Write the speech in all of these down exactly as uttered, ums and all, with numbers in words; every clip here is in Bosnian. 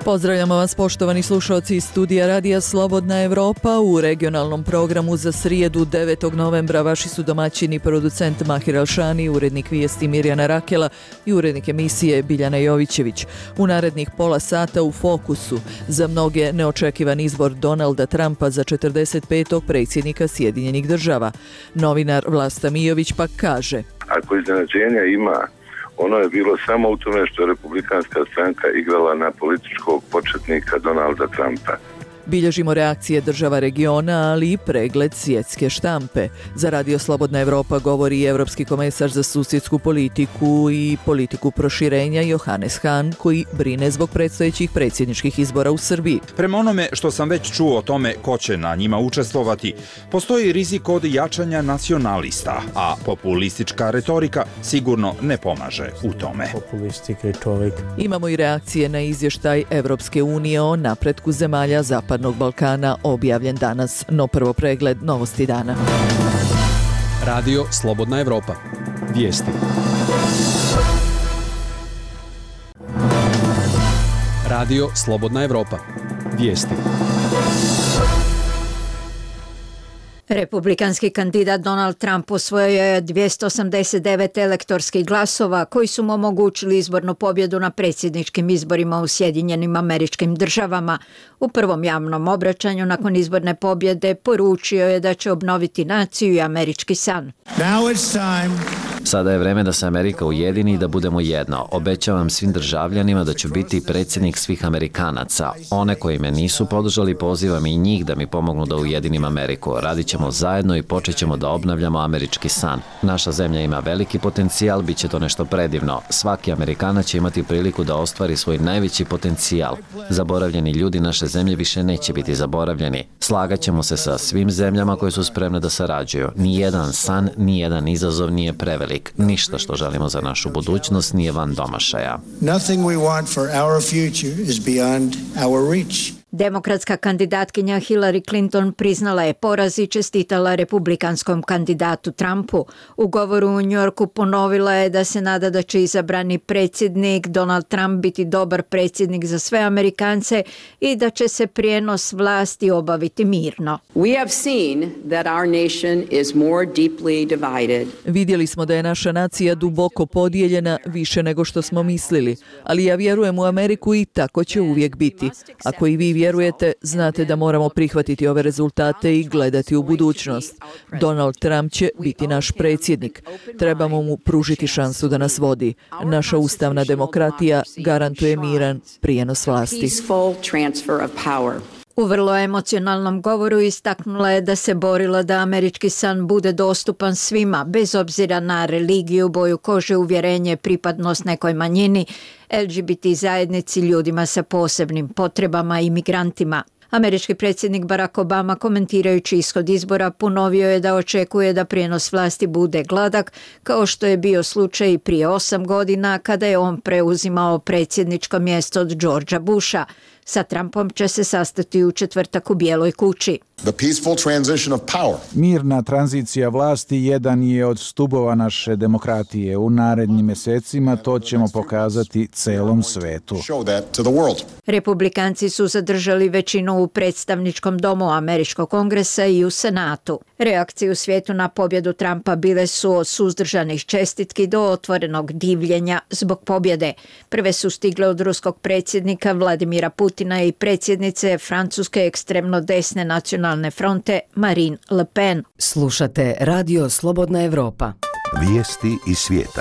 Pozdravljamo vas poštovani slušalci iz studija Radija Slobodna Evropa. U regionalnom programu za srijedu devetog novembra vaši su domaćini producent Mahir Alšani, urednik vijesti Mirjana Rakela i urednik emisije Biljana Jovićević. U narednih pola sata u fokusu za mnoge neočekivan izbor Donalda Trumpa za četrdeset petog predsjednika Sjedinjenih država. Novinar Vlasta Mijović pak kaže: Ako iznenađenja ima, ono je bilo samo u tome što je republikanska stranka igrala na političkog početnika Donalda Trumpa. Bilježimo reakcije država regiona, ali i pregled svjetske štampe. Za Radio Slobodna Evropa govori Evropski komesar za susjedsku politiku i politiku proširenja Johannes Hahn, koji brine zbog predstojećih predsjedničkih izbora u Srbiji. Prema onome što sam već čuo o tome ko će na njima učestvovati, postoji rizik od jačanja nacionalista, a populistička retorika sigurno ne pomaže u tome. Imamo i reakcije na izvještaj Evropske unije o napretku zemalja Zapadnog Balkana, objavljen danas, no prvo pregled novosti dana. Radio Slobodna Evropa. Vijesti. Radio Slobodna Evropa. Vijesti. Republikanski kandidat Donald Trump osvojio je dvjesto osamdeset devet elektorskih glasova koji su mu omogućili izbornu pobjedu na predsjedničkim izborima u Sjedinjenim Američkim Državama. U prvom javnom obraćanju nakon izborne pobjede poručio je da će obnoviti naciju i američki san. Sada je vreme da se Amerika ujedini i da budemo jedno. Obećavam svim državljanima da ću biti predsjednik svih Amerikanaca. One koji me nisu podržali, pozivam i njih da mi pomognu da ujedinim Ameriku. Radit ćemo zajedno i počet ćemo da obnavljamo američki san. Naša zemlja ima veliki potencijal, bit će to nešto predivno. Svaki Amerikanac će imati priliku da ostvari svoj najveći potencijal. Zaboravljeni ljudi naše zemlje više neće biti zaboravljeni. Slagat ćemo se sa svim zemljama koje su spremne da sarađuju. Nijedan san, nijedan izazov nije prevelik. Ništa što želimo za našu budućnost nije van domašaja. Demokratska kandidatkinja Hillary Clinton priznala je poraz i čestitala republikanskom kandidatu Trumpu. U govoru u Njujorku ponovila je da se nada da će izabrani predsjednik Donald Trump biti dobar predsjednik za sve Amerikance i da će se prijenos vlasti obaviti mirno. We have seen that our nation is more deeply divided. Vidjeli smo da je naša nacija duboko podijeljena više nego što smo mislili, ali ja vjerujem u Ameriku i tako će uvijek biti. Ako i vi vjerujete, znate da moramo prihvatiti ove rezultate i gledati u budućnost. Donald Trump će biti naš predsjednik. Trebamo mu pružiti šansu da nas vodi. Naša ustavna demokratija garantuje miran prijenos vlasti. U vrlo emocionalnom govoru istaknula je da se borila da američki san bude dostupan svima, bez obzira na religiju, boju kože, uvjerenje, pripadnost nekoj manjini, L G B T zajednici, ljudima sa posebnim potrebama i migrantima. Američki predsjednik Barack Obama, komentirajući ishod izbora, ponovio je da očekuje da prijenos vlasti bude gladak, kao što je bio slučaj prije osam godina kada je on preuzimao predsjedničko mjesto od Georgea Busha. Sa Trumpom će se sastati u četvrtak u Bijeloj kući. Mirna tranzicija vlasti jedan je od stubova naše demokratije. U narednim mjesecima to ćemo pokazati celom svetu. Republikanci su zadržali većinu u predstavničkom domu Američkog kongresa i u Senatu. Reakcije u svijetu na pobjedu Trumpa bile su od suzdržanih čestitki do otvorenog divljenja zbog pobjede. Prve su stigle od ruskog predsjednika Vladimira Putina i predsjednice francuske ekstremno desne nacionalne fronte Marine Le Pen. Slušate Radio Slobodna Evropa. Vijesti iz svijeta.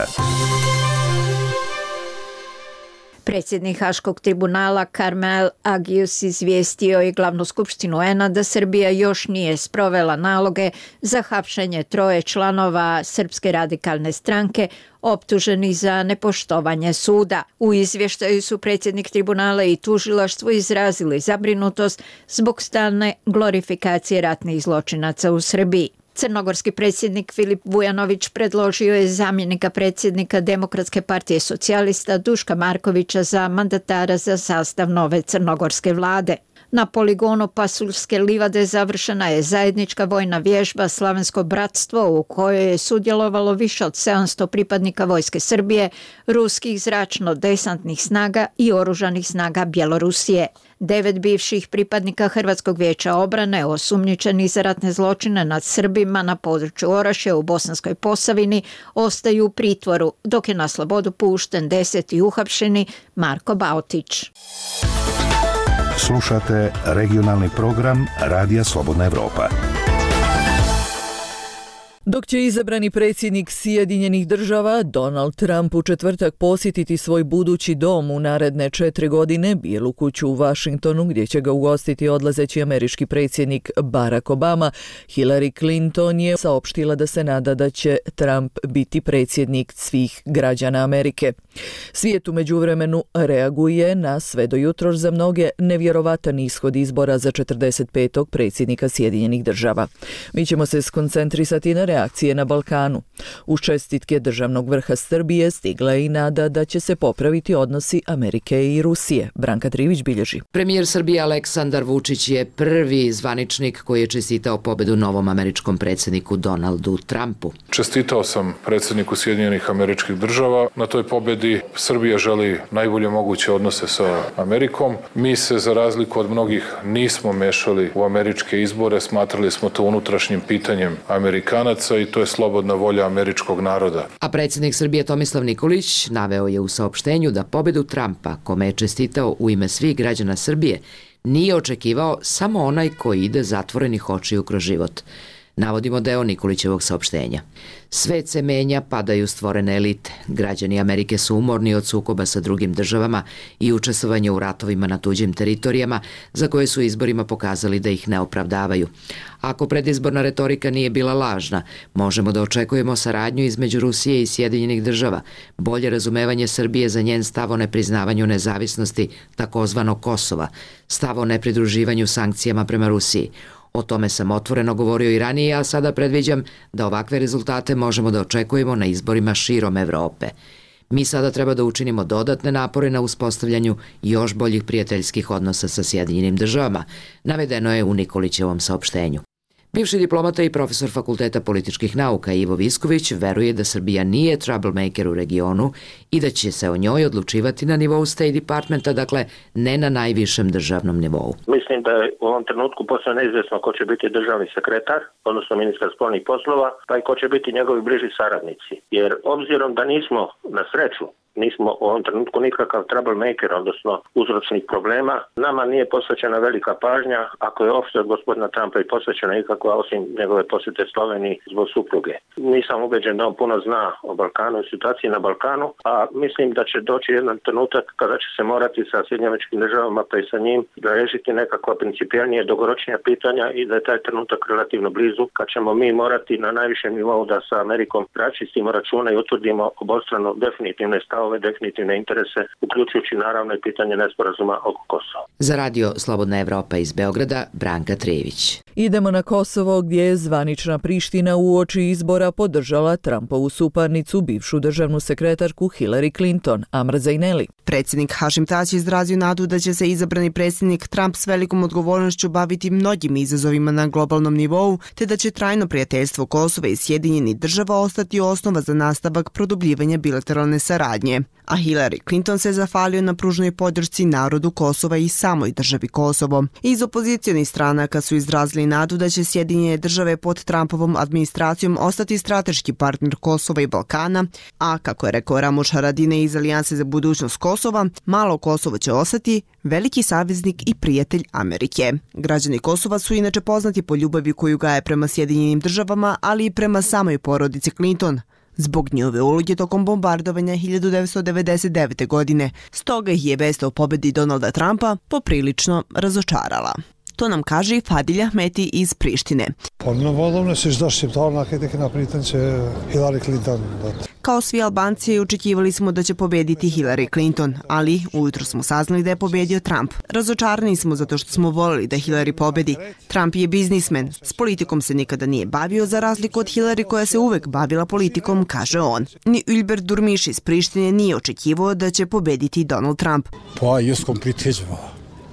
Predsjednik Haškog tribunala Karmel Agius izvijestio je glavnu skupštinu U N A da Srbija još nije sprovela naloge za hapšenje troje članova Srpske radikalne stranke optuženi za nepoštovanje suda. U izvještaju su predsjednik tribunala i tužilaštvo izrazili zabrinutost zbog stalne glorifikacije ratnih zločinaca u Srbiji. Crnogorski predsjednik Filip Vujanović predložio je zamjenika predsjednika Demokratske partije socijalista Duška Markovića za mandatara za sastav nove crnogorske vlade. Na poligonu Pasulske livade završena je zajednička vojna vježba Slavensko bratstvo u kojoj je sudjelovalo više od sedamsto pripadnika Vojske Srbije, ruskih zračno-desantnih snaga i oružanih snaga Bjelorusije. Devet bivših pripadnika Hrvatskog vijeća obrane osumnjičenih za ratne zločine nad Srbima na području Orašja u Bosanskoj Posavini ostaju u pritvoru, dok je na slobodu pušten deseti uhapšeni Marko Bautić. Slušate regionalni program Radija Slobodna Evropa. Dok će izabrani predsjednik Sjedinjenih država Donald Trump u četvrtak posjetiti svoj budući dom u naredne četiri godine, Bijelu kuću u Washingtonu, gdje će ga ugostiti odlazeći američki predsjednik Barack Obama, Hillary Clinton je saopštila da se nada da će Trump biti predsjednik svih građana Amerike. Svijet u međuvremenu reaguje na sve do jutros za mnoge nevjerovatan ishod izbora za četrdeset petog predsjednika Sjedinjenih država. Mi ćemo se skoncentrisati na reakcije na Balkanu. Uz čestitke državnog vrha Srbije stigla je i nada da će se popraviti odnosi Amerike i Rusije. Branka Trivić bilježi. Premijer Srbije Aleksandar Vučić je prvi zvaničnik koji je čestitao pobedu novom američkom predsjedniku Donaldu Trumpu. Čestitao sam predsjedniku Sjedinjenih Američkih Država na toj pobedi. Srbija želi najbolje moguće odnose sa Amerikom. Mi se, za razliku od mnogih, nismo mešali u američke izbore, smatrali smo to unutrašnjim pitanjem Amerikanaca i to je slobodna volja američkog naroda. A predsjednik Srbije Tomislav Nikolić naveo je u saopštenju da pobedu Trumpa, kome je čestitao u ime svih građana Srbije, nije očekivao samo onaj koji ide zatvorenih očiju kroz život. Navodimo deo Nikolićevog saopštenja. Svet se menja, padaju stvorene elite. Građani Amerike su umorni od sukoba sa drugim državama i učestvovanja u ratovima na tuđim teritorijama, za koje su izborima pokazali da ih ne opravdavaju. Ako predizborna retorika nije bila lažna, možemo da očekujemo saradnju između Rusije i Sjedinjenih država, bolje razumevanje Srbije za njen stav o nepriznavanju nezavisnosti takozvanog Kosova, stav o nepridruživanju sankcijama prema Rusiji. O tome sam otvoreno govorio i ranije, a sada predviđam da ovakve rezultate možemo da očekujemo na izborima širom Evrope. Mi sada treba da učinimo dodatne napore na uspostavljanju još boljih prijateljskih odnosa sa Sjedinjenim državama, navedeno je u Nikolićevom saopštenju. Bivši diplomata i profesor Fakulteta političkih nauka Ivo Visković veruje da Srbija nije troublemaker u regionu i da će se o njoj odlučivati na nivou State Departmenta, dakle ne na najvišem državnom nivou. Mislim da je u ovom trenutku posve neizvjesno ko će biti državni sekretar, odnosno ministar spoljnih poslova, pa i ko će biti njegovi bliži saradnici. Jer obzirom da nismo na sreću nismo u ovom trenutku nikakav troublemaker, odnosno uzročnik problema, nama nije posvećena velika pažnja, ako je uopšte od gospodina Trumpa i posvećena ikakva, osim njegove posjete Sloveniji zbog supruge. Nisam ubeđen da on puno zna o Balkanu i situaciji na Balkanu, a mislim da će doći jedan trenutak kada će se morati sa Sjedinjenim Američkim Državama pa i sa njim da rešiti nekakva principijelnije, dugoročnija pitanja i da je taj trenutak relativno blizu, kad ćemo mi morati na najvišem nivou da sa Amerikom raščistimo račune i utvrdimo obostrano definitivne stavove, definitivne interese, uključujući naravno i pitanje nesporazuma oko Kosova. Za Radio Slobodna Evropa iz Beograda, Branka Trević. Idemo na Kosovo, gdje je zvanična Priština uoči izbora podržala Trumpovu suparnicu, bivšu državnu sekretarku Hillary Clinton, Amr Zaineli. Predsjednik Hašim Tači izrazio nadu da će se izabrani predsjednik Trump s velikom odgovornošću baviti mnogim izazovima na globalnom nivou, te da će trajno prijateljstvo Kosova i Sjedinjenih država ostati osnova za nastavak produbljivanja bilateralne saradnje. A Hillary Clinton se zahvalio na pružnoj podršci narodu Kosova i samoj državi Kosovo. Iz opozicionih stranaka su izrazili nadu da će Sjedinjene države pod Trumpovom administracijom ostati strateški partner Kosova i Balkana, a kako je rekao Ramuš Haradine iz Alijanse za budućnost Kosova, malo Kosovo će ostati veliki saveznik i prijatelj Amerike. Građani Kosova su inače poznati po ljubavi koju gaje prema Sjedinjenim državama, ali i prema samoj porodici Clinton, zbog njove uloge tokom bombardovanja hiljadu devetsto devedeset devete. godine. Stoga ih je vest o pobedi Donalda Trumpa poprilično razočarala. To nam kaže i Fadil Ahmeti iz Prištine. Kao svi Albanci, očekivali smo da će pobediti Hillary Clinton, ali ujutro smo saznali da je pobedio Trump. Razočarani smo zato što smo volili da Hillary pobedi. Trump je biznismen, s politikom se nikada nije bavio, za razliku od Hillary koja se uvek bavila politikom, kaže on. Ni Ülber Durmiš iz Prištine nije očekivao da će pobediti Donald Trump. Pa, jesam priteđeva.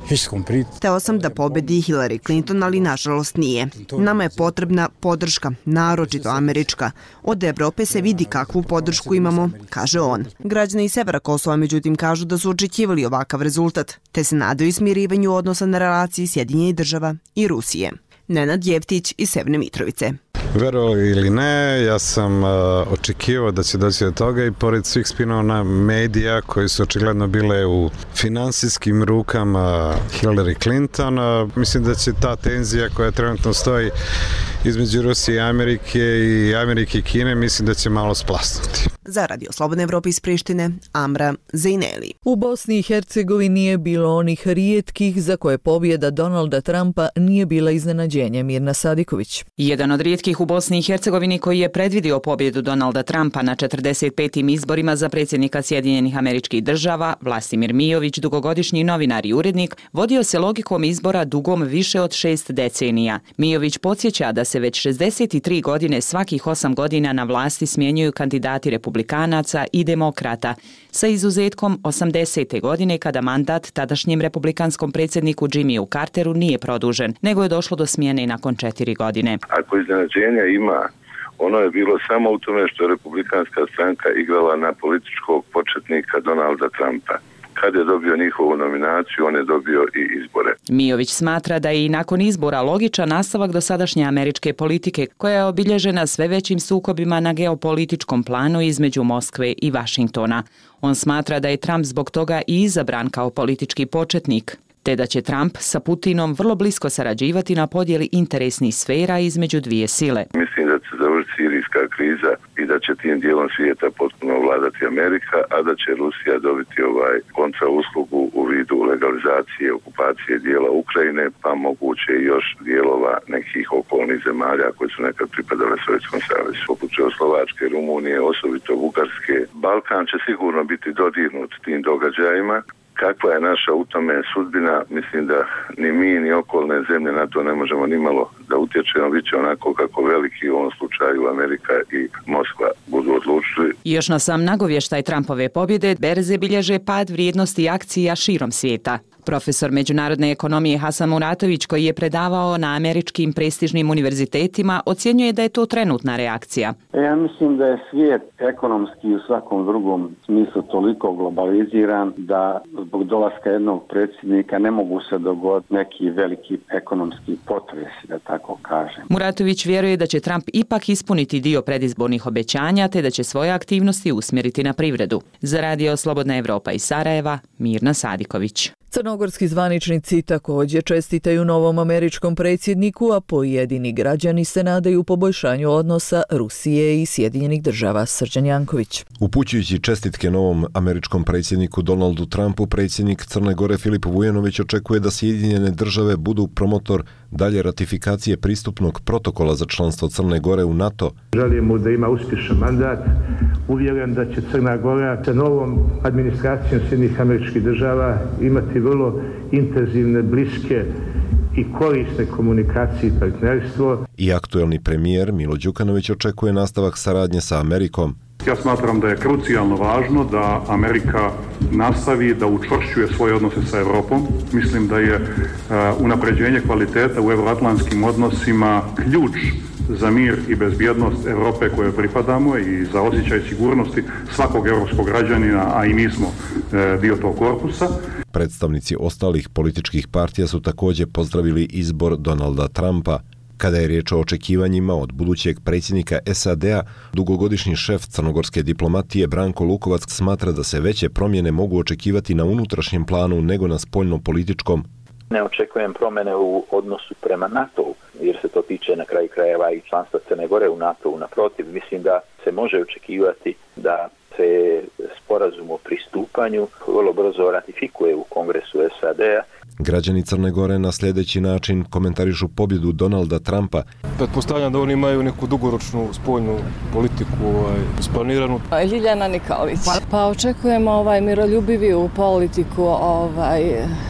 Teo sam da pobedi Hillary Clinton, ali nažalost nije. Nama je potrebna podrška, naročito američka. Od Evrope se vidi kakvu podršku imamo, kaže on. Građani severa Kosova međutim kažu da su očekivali ovakav rezultat, te se nadaju smirivanju odnosa na relaciji Sjedinjenih država i Rusije. Nenad Jeftić iz Severne Mitrovice. Verovali ili ne, ja sam uh, očekivao da će doći do toga i pored svih spinova medija koji su očigledno bile u finansijskim rukama Hillary Clinton, uh, mislim da će ta tenzija koja trenutno stoji između Rusije i Amerike i Amerike i Kine, mislim da će malo splasnuti. Za Radio Slobodne Evrope iz Prištine, Amra Zejneli. U Bosni i Hercegovini je bilo onih rijetkih za koje pobjeda Donalda Trumpa nije bila iznenađenje. Mirna Sadiković. Jedan od rijetkih u Bosni i Hercegovini koji je predvidio pobjedu Donalda Trumpa na četrdeset petim izborima za predsjednika Sjedinjenih Američkih Država, Vlastimir Mijović, dugogodišnji novinar i urednik, vodio se logikom izbora dugom više od šest decenija. Mijović podsjeća da se već šezdeset tri godine svakih osam godina na vlasti smjenjuju kandidati republikanaca i demokrata, sa izuzetkom osamdesete godine kada mandat tadašnjem republikanskom predsjedniku Jimmyu Carteru nije produžen, nego je došlo do smjene nakon četiri godine. Ako iznenađenja ima, ono je bilo samo u tome što je republikanska stranka igrala na političkog početnika Donalda Trumpa. Kad je dobio njihovu nominaciju, on je dobio i izbore. Mijović smatra da je i nakon izbora logičan nastavak dosadašnje američke politike, koja je obilježena sve većim sukobima na geopolitičkom planu između Moskve i Vašingtona. On smatra da je Trump zbog toga i izabran kao politički početnik, te da će Trump sa Putinom vrlo blisko sarađivati na podjeli interesnih sfera između dvije sile. Mislim da će završiti sirijska kriza i da će tim dijelom svijeta potpuno vladati Amerika, a da će Rusija dobiti ovaj kontrauslugu u vidu legalizacije, okupacije dijela Ukrajine, pa moguće i još dijelova nekih okolnih zemalja koje su nekad pripadale Sovjetskom savezu. Poput Čehoslovačke, Rumunije, osobito Bugarske. Balkan će sigurno biti dodirnut tim događajima. Kakva je naša u tome sudbina, mislim da ni mi ni okolne zemlje na to ne možemo ni malo da utječemo, bit će onako kako veliki u ovom slučaju Amerika i Moskva budu odlučili. Još na sam nagovještaj Trumpove pobjede, berze bilježe pad vrijednosti akcija širom svijeta. Profesor međunarodne ekonomije Hasan Muratović, koji je predavao na američkim prestižnim univerzitetima, ocjenjuje da je to trenutna reakcija. Ja mislim da je svijet ekonomski i u svakom drugom smislu toliko globaliziran da zbog dolaska jednog predsjednika ne mogu se dogoditi neki veliki ekonomski potresi, da tako kažem. Muratović vjeruje da će Trump ipak ispuniti dio predizbornih obećanja te da će svoje aktivnosti usmjeriti na privredu. Za Radio Slobodna Evropa iz Sarajeva, Mirna Sadiković. Crnogorski zvaničnici također čestitaju novom američkom predsjedniku, a pojedini građani se nadaju poboljšanju odnosa Rusije i Sjedinjenih država. Srđan Janković. Upućujući čestitke novom američkom predsjedniku Donaldu Trumpu, predsjednik Crne Gore Filip Vujanović očekuje da Sjedinjene države budu promotor dalje ratifikacije pristupnog protokola za članstvo Crne Gore u NATO. Želim mu da ima uspješan mandat. Uvjeren da će Crna Gora sa novom administracijom Sjedinjenih američkih država imati vrlo intenzivne, bliske i korisne komunikacije i partnerstvo. I aktuelni premijer Milo Đukanović očekuje nastavak saradnje sa Amerikom. Ja smatram da je krucijalno važno da Amerika nastavi da učvršćuje svoje odnose sa Europom. Mislim da je uh, unapređenje kvaliteta u euroatlantskim odnosima ključ za mir i bezbjednost Europe koje pripadamo i za osjećaj sigurnosti svakog europskog građanina, a i mi smo uh, dio tog korpusa. Predstavnici ostalih političkih partija su također pozdravili izbor Donalda Trumpa. Kada je riječ o očekivanjima od budućeg predsjednika S A D-a, dugogodišnji šef crnogorske diplomatije Branko Lukovac smatra da se veće promjene mogu očekivati na unutrašnjem planu nego na spoljno-političkom. Ne očekujem promjene u odnosu prema NATO-u, jer se to tiče na kraju krajeva i članstva Crne Gore u NATO-u. Naprotiv, mislim da se može očekivati da se sporazum o pristupanju vrlo brzo ratifikuje u Kongresu S A D-a. Građani Crne Gore na sljedeći način komentarišu pobjedu Donalda Trumpa. Pretpostavljam da oni imaju neku dugoročnu spoljnu politiku ovaj, splaniranu. Ljiljana Nikolić. Pa očekujemo ovaj miroljubiviju politiku ovaj,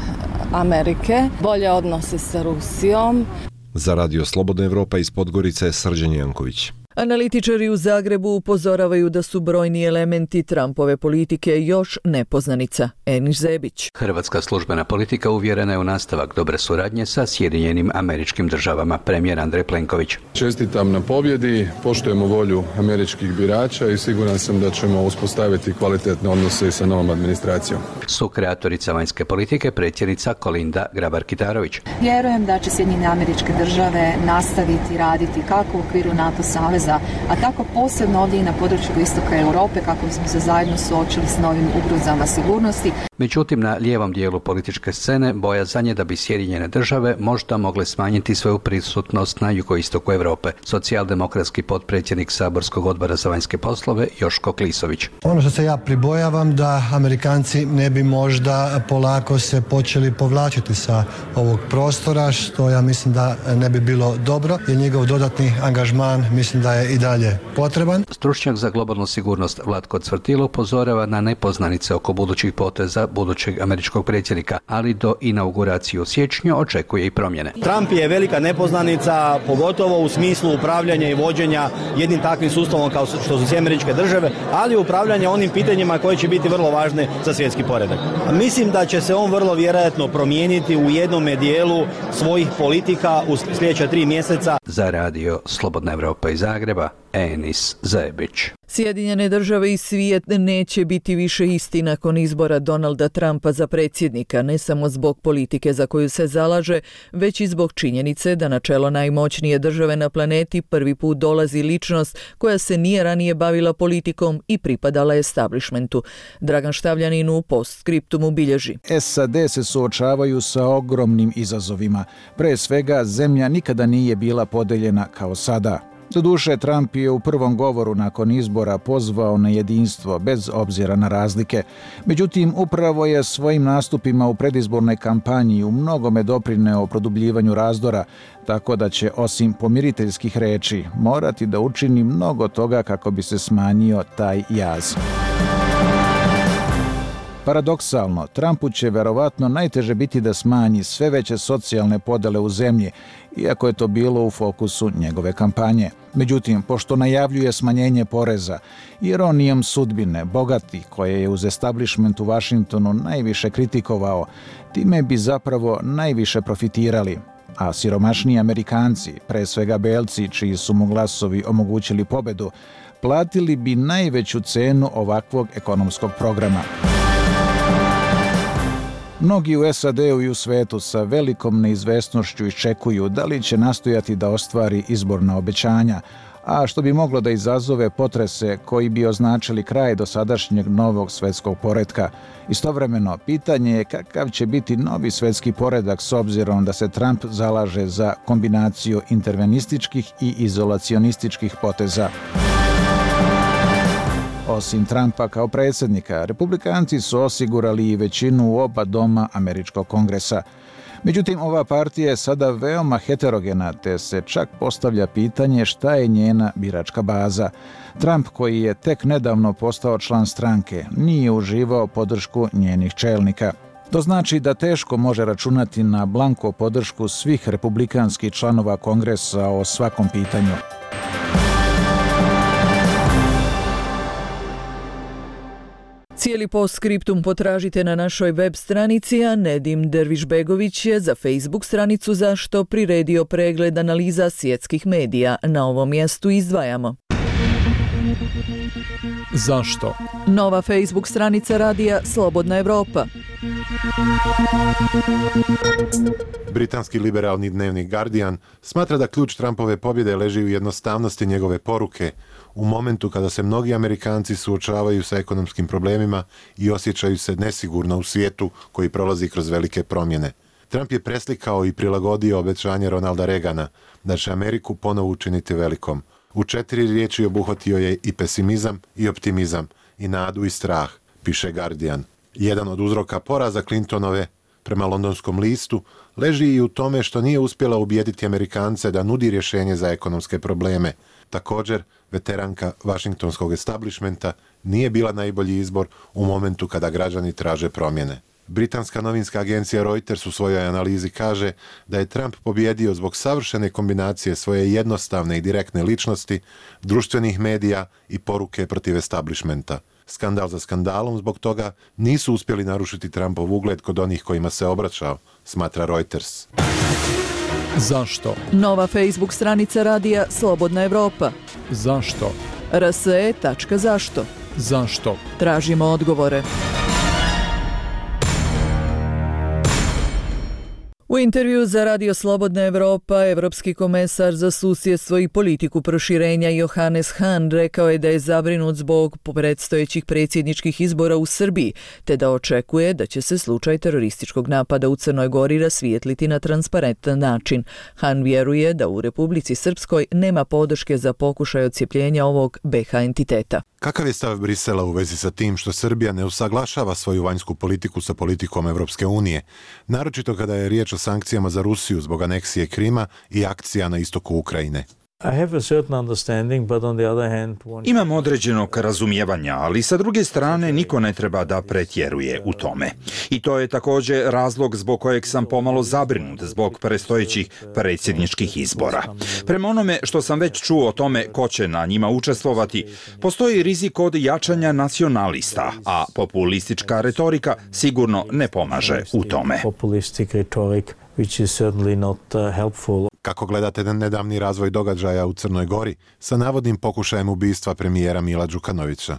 Amerike, bolje odnose sa Rusijom. Za Radio Slobodna Evropa iz Podgorice, Srđan Janković. Analitičari u Zagrebu upozoravaju da su brojni elementi Trumpove politike još nepoznanica. Enis Zebić. Hrvatska službena politika uvjerena je u nastavak dobre suradnje sa Sjedinjenim Američkim Državama, premijer Andrej Plenković. Čestitam na pobjedi, poštujemo volju američkih birača i siguran sam da ćemo uspostaviti kvalitetne odnose i sa novom administracijom. Sukreatorica vanjske politike, predsjednica Kolinda Grabar-Kitarović. Vjerujem da će Sjedinjene Američke Države nastaviti raditi kako u okviru NATO saveza, a tako posebno ovdje i na području istoka Europe kako smo se zajedno suočili s novim ugrozama sigurnosti. Međutim, na lijevom dijelu političke scene bojazan je da bi Sjedinjene Države možda mogle smanjiti svoju prisutnost na jugoistoku Europe. Socijaldemokratski potpredsjednik Saborskog odbora za vanjske poslove Joško Klisović. Ono što se ja pribojavam da Amerikanci ne bi možda polako se počeli povlačiti sa ovog prostora, što ja mislim da ne bi bilo dobro, jer njegov dodatni angažman mislim da je i dalje potreban. Stručnjak za globalnu sigurnost Vlatko Cvrtilo upozorava na nepoznanice oko budućih poteza budućeg američkog predsjednika, ali do inauguracije u siječnju očekuje i promjene. Trump je velika nepoznanica, pogotovo u smislu upravljanja i vođenja jednim takvim sustavom kao što su Američke Države, ali upravljanja onim pitanjima koje će biti vrlo važne za svjetski poredak. Mislim da će se on vrlo vjerojatno promijeniti u jednom dijelu svojih politika u sljedeća tri mjeseca. Za radio Slobodna Evropa iz Zagreba, Enis Zebić. Sjedinjene Države i svijet neće biti više isti nakon izbora Donalda Trumpa za predsjednika, ne samo zbog politike za koju se zalaže, već i zbog činjenice da na čelo najmoćnije države na planeti prvi put dolazi ličnost koja se nije ranije bavila politikom i pripadala establishmentu. Dragan Štavljanin u postskriptumu bilježi. S A D se suočavaju sa ogromnim izazovima. Pre svega, zemlja nikada nije bila podeljena kao sada. Doduše, Trump je u prvom govoru nakon izbora pozvao na jedinstvo bez obzira na razlike. Međutim, upravo je svojim nastupima u predizbornoj kampanji u mnogome doprineo produbljivanju razdora, tako da će osim pomiriteljskih reči morati da učini mnogo toga kako bi se smanjio taj jaz. Paradoksalno, Trumpu će verovatno najteže biti da smanji sve veće socijalne podele u zemlji, iako je to bilo u fokusu njegove kampanje. Međutim, pošto najavljuje smanjenje poreza, ironijom sudbine bogati koje je uz establishment u Vašingtonu najviše kritikovao, time bi zapravo najviše profitirali. A siromašniji Amerikanci, pre svega belci čiji su mu glasovi omogućili pobedu, platili bi najveću cenu ovakvog ekonomskog programa. Mnogi u S A D-u i u svetu sa velikom neizvesnošću iščekuju da li će nastojati da ostvari izborna obećanja, a što bi moglo da izazove potrese koji bi označili kraj dosadašnjeg novog svetskog poretka. Istovremeno, pitanje je kakav će biti novi svetski poredak s obzirom da se Trump zalaže za kombinaciju intervenističkih i izolacionističkih poteza. Osim Trumpa kao predsjednika, republikanci su osigurali i većinu u oba doma američkog kongresa. Međutim, ova partija je sada veoma heterogena, te se čak postavlja pitanje šta je njena biračka baza. Trump, koji je tek nedavno postao član stranke, nije uživao podršku njenih čelnika. To znači da teško može računati na blanko podršku svih republikanskih članova kongresa o svakom pitanju. Cijeli postskriptum potražite na našoj web stranici, a Nedim Dervišbegović je za Facebook stranicu Zašto priredio pregled analiza svjetskih medija. Na ovom mjestu izdvajamo. Zašto? Nova Facebook stranica radija Slobodna Evropa. Britanski liberalni dnevnik Guardian smatra da ključ Trumpove pobjede leži u jednostavnosti njegove poruke, u momentu kada se mnogi Amerikanci suočavaju sa ekonomskim problemima i osjećaju se nesigurno u svijetu koji prolazi kroz velike promjene. Trump je preslikao i prilagodio obećanje Ronalda Reagana da će Ameriku ponovo učiniti velikom. U četiri riječi obuhvatio je i pesimizam i optimizam, i nadu i strah, piše Guardian. Jedan od uzroka poraza Clintonove, prema londonskom listu, leži i u tome što nije uspjela ubijediti Amerikance da nudi rješenje za ekonomske probleme. Također, veteranka vašingtonskog establishmenta nije bila najbolji izbor u momentu kada građani traže promjene. Britanska novinska agencija Reuters u svojoj analizi kaže da je Trump pobjedio zbog savršene kombinacije svoje jednostavne i direktne ličnosti, društvenih medija i poruke protiv establishmenta. Skandal za skandalom zbog toga nisu uspjeli narušiti Trumpov ugled kod onih kojima se obraćao, smatra Reuters. Zašto? Nova Facebook stranica radija Slobodna Evropa. Zašto? R S E tačka zašto. Zašto? Tražimo odgovore. U intervju za Radio Slobodna Evropa, evropski komesar za susjedstvo i politiku proširenja Johannes Hahn rekao je da je zabrinut zbog predstojećih predsjedničkih izbora u Srbiji, te da očekuje da će se slučaj terorističkog napada u Crnoj Gori rasvijetliti na transparentan način. Hahn vjeruje da u Republici Srpskoj nema podrške za pokušaj odcijepljenja ovog B H entiteta. Kakav je stav Brisela u vezi sa tim što Srbija ne usaglašava svoju vanjsku politiku sa politikom Evropske unije, naročito kada je riječ o sankcijama za Rusiju zbog aneksije Krima i akcija na istoku Ukrajine? Imam određenog razumijevanja, ali sa druge strane niko ne treba da pretjeruje u tome. I to je također razlog zbog kojeg sam pomalo zabrinut zbog predstojećih predsjedničkih izbora. Prema onome što sam već čuo o tome ko će na njima učestvovati, postoji rizik od jačanja nacionalista, a populistička retorika sigurno ne pomaže u tome. Kako gledate na nedavni razvoj događaja u Crnoj Gori sa navodnim pokušajem ubistva premijera Mila Đukanovića?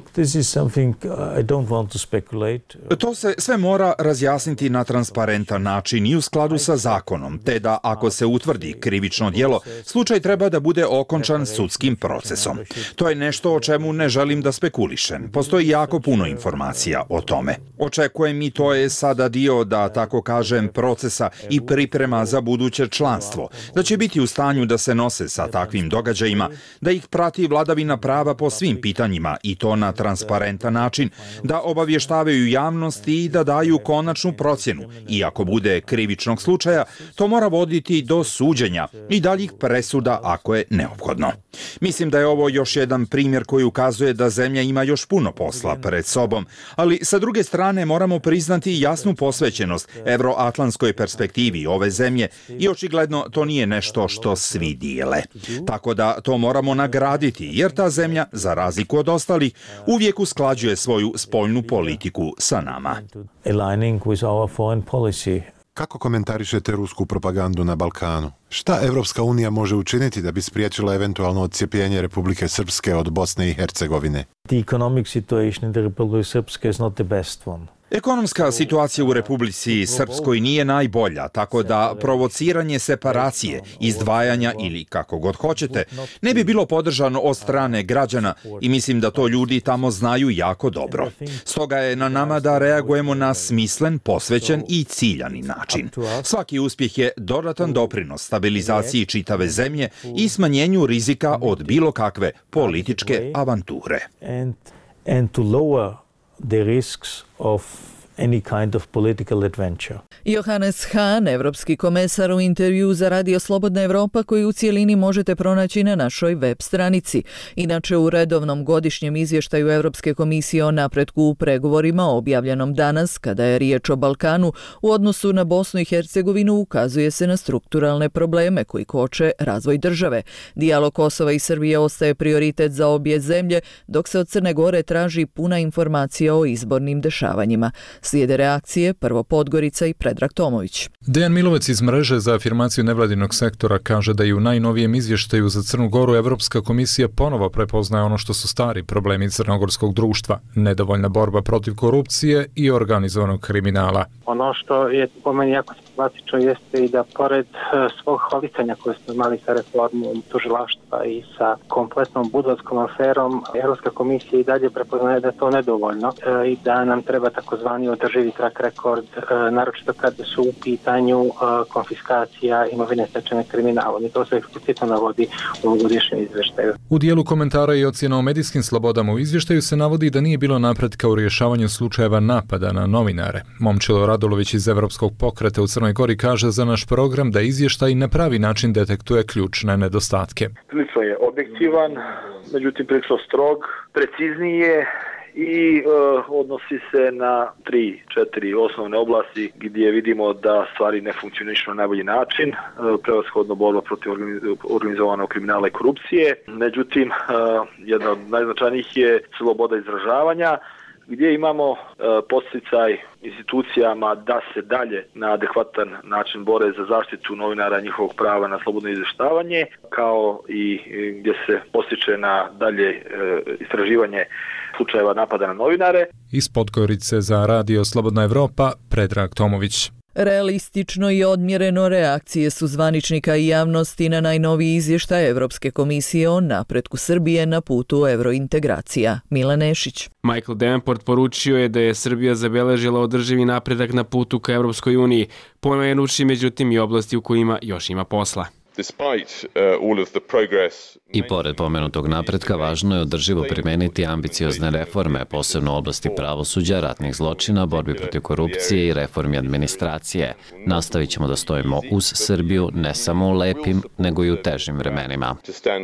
To se sve mora razjasniti na transparentan način i u skladu sa zakonom, te da ako se utvrdi krivično djelo, slučaj treba da bude okončan sudskim procesom. To je nešto o čemu ne želim da spekulišem. Postoji jako puno informacija o tome. Očekujem i to je sada dio, da tako kažem, procesa i priprema za buduće članstvo, da će biti u stanju da se nose sa takvim događajima, da ih prati vladavina prava po svim pitanjima i to na transparentan način, da obavještavaju javnosti i da daju konačnu procjenu. I ako bude krivičnog slučaja, to mora voditi do suđenja i daljih presuda ako je neophodno. Mislim da je ovo još jedan primjer koji ukazuje da zemlja ima još puno posla pred sobom, ali sa druge strane moramo priznati jasnu posvećenost evroatlantskoj perspektivi ove zemlje i očigledno to nije nešto što svi dijele. Tako da to moramo nagraditi, jer ta zemlja, za razliku od ostalih, uvijek usklađuje svoju spoljnu politiku sa nama. Kako komentarišete rusku propagandu na Balkanu? Šta Evropska unija može učiniti da bi spriječila eventualno odcijepljenje Republike Srpske od Bosne i Hercegovine? The economic situation in the Republic Srpska is not the best one. Ekonomska situacija u Republici Srpskoj nije najbolja, tako da provociranje separacije, izdvajanja ili kako god hoćete, ne bi bilo podržano od strane građana i mislim da to ljudi tamo znaju jako dobro. Stoga je na nama da reagujemo na smislen, posvećen i ciljani način. Svaki uspjeh je dodatan doprinos stabilizaciji čitave zemlje i smanjenju rizika od bilo kakve političke avanture. And to lower the risks of any kind of political adventure. Johannes Hahn, evropski komesar, u intervju za Radio Slobodna Evropa, koji u cijelini možete pronaći na našoj web stranici. Inače, u redovnom godišnjem izvještaju Evropske komisije o napretku u pregovorima, objavljenom danas, kada je riječ o Balkanu, u odnosu na Bosnu i Hercegovinu ukazuje se na strukturalne probleme koji koče razvoj države. Dijalog Kosova i Srbije ostaje prioritet za obje zemlje, dok se od Crne Gore traži puna informacija o izbornim dešavanjima. Slijede reakcije, prvo Podgorica i Predrag Tomović. Dejan Milovec iz mreže za afirmaciju nevladinog sektora kaže da i u najnovijem izvještaju za Crnu Goru Evropska komisija ponovo prepoznaje ono što su stari problemi crnogorskog društva, nedovoljna borba protiv korupcije i organizovanog kriminala. Ono što je po meni jako simptomatično jeste i da pored svog hvalisanja koje smo imali sa reformom tužilaštva i sa kompletnom budarskom aferom, Evropska komisija i dalje prepoznaje da je to nedovoljno e, i da nam treba takozvani održivi track record, e, naročito kada su u pitanju e, konfiskacija imovine stečene kriminalom i to se eksplicitno navodi u ovogodišnjem izvještaju. U dijelu komentara i ocjena o medijskim slobodama u izvještaju se navodi da nije bilo napretka u rješavanju slučajeva napada na novinare. Momčilo Radulović iz Evropskog pokreta u Crnoj Gori kaže za naš program da izvještaj na pravi način detektuje ključne nedostatke. Prilično je objektivan, međutim prilično strog, preciznije i e, odnosi se na tri, četiri osnovne oblasti gdje vidimo da stvari ne funkcionišu na najbolji način, e, prevashodno borba protiv organizovanog kriminala i korupcije. Međutim, e, jedna od najznačajnijih je sloboda izražavanja, gdje imamo e, podsticaj institucijama da se dalje na adekvatan način bore za zaštitu novinara i njihovog prava na slobodno izvještavanje, kao i gdje se postiče na dalje e, istraživanje slučajeva napada na novinare. Iz Podgorice za Radio Slobodna Evropa, Predrag Tomović. Realistično i odmjereno reakcije su zvaničnika i javnosti na najnoviji izvještaj Evropske komisije o napretku Srbije na putu evrointegracija. Milan Nešić. Michael Davenport poručio je da je Srbija zabeležila održivi napredak na putu ka Evropskoj uniji, pomenuši međutim i oblasti u kojima još ima posla. I pored pomenutog napretka, važno je održivo primeniti ambiciozne reforme, posebno u oblasti pravosuđa, ratnih zločina, borbi protiv korupcije i reformi administracije. Nastavit ćemo da stojimo uz Srbiju ne samo u lepim, nego i u težim vremenima.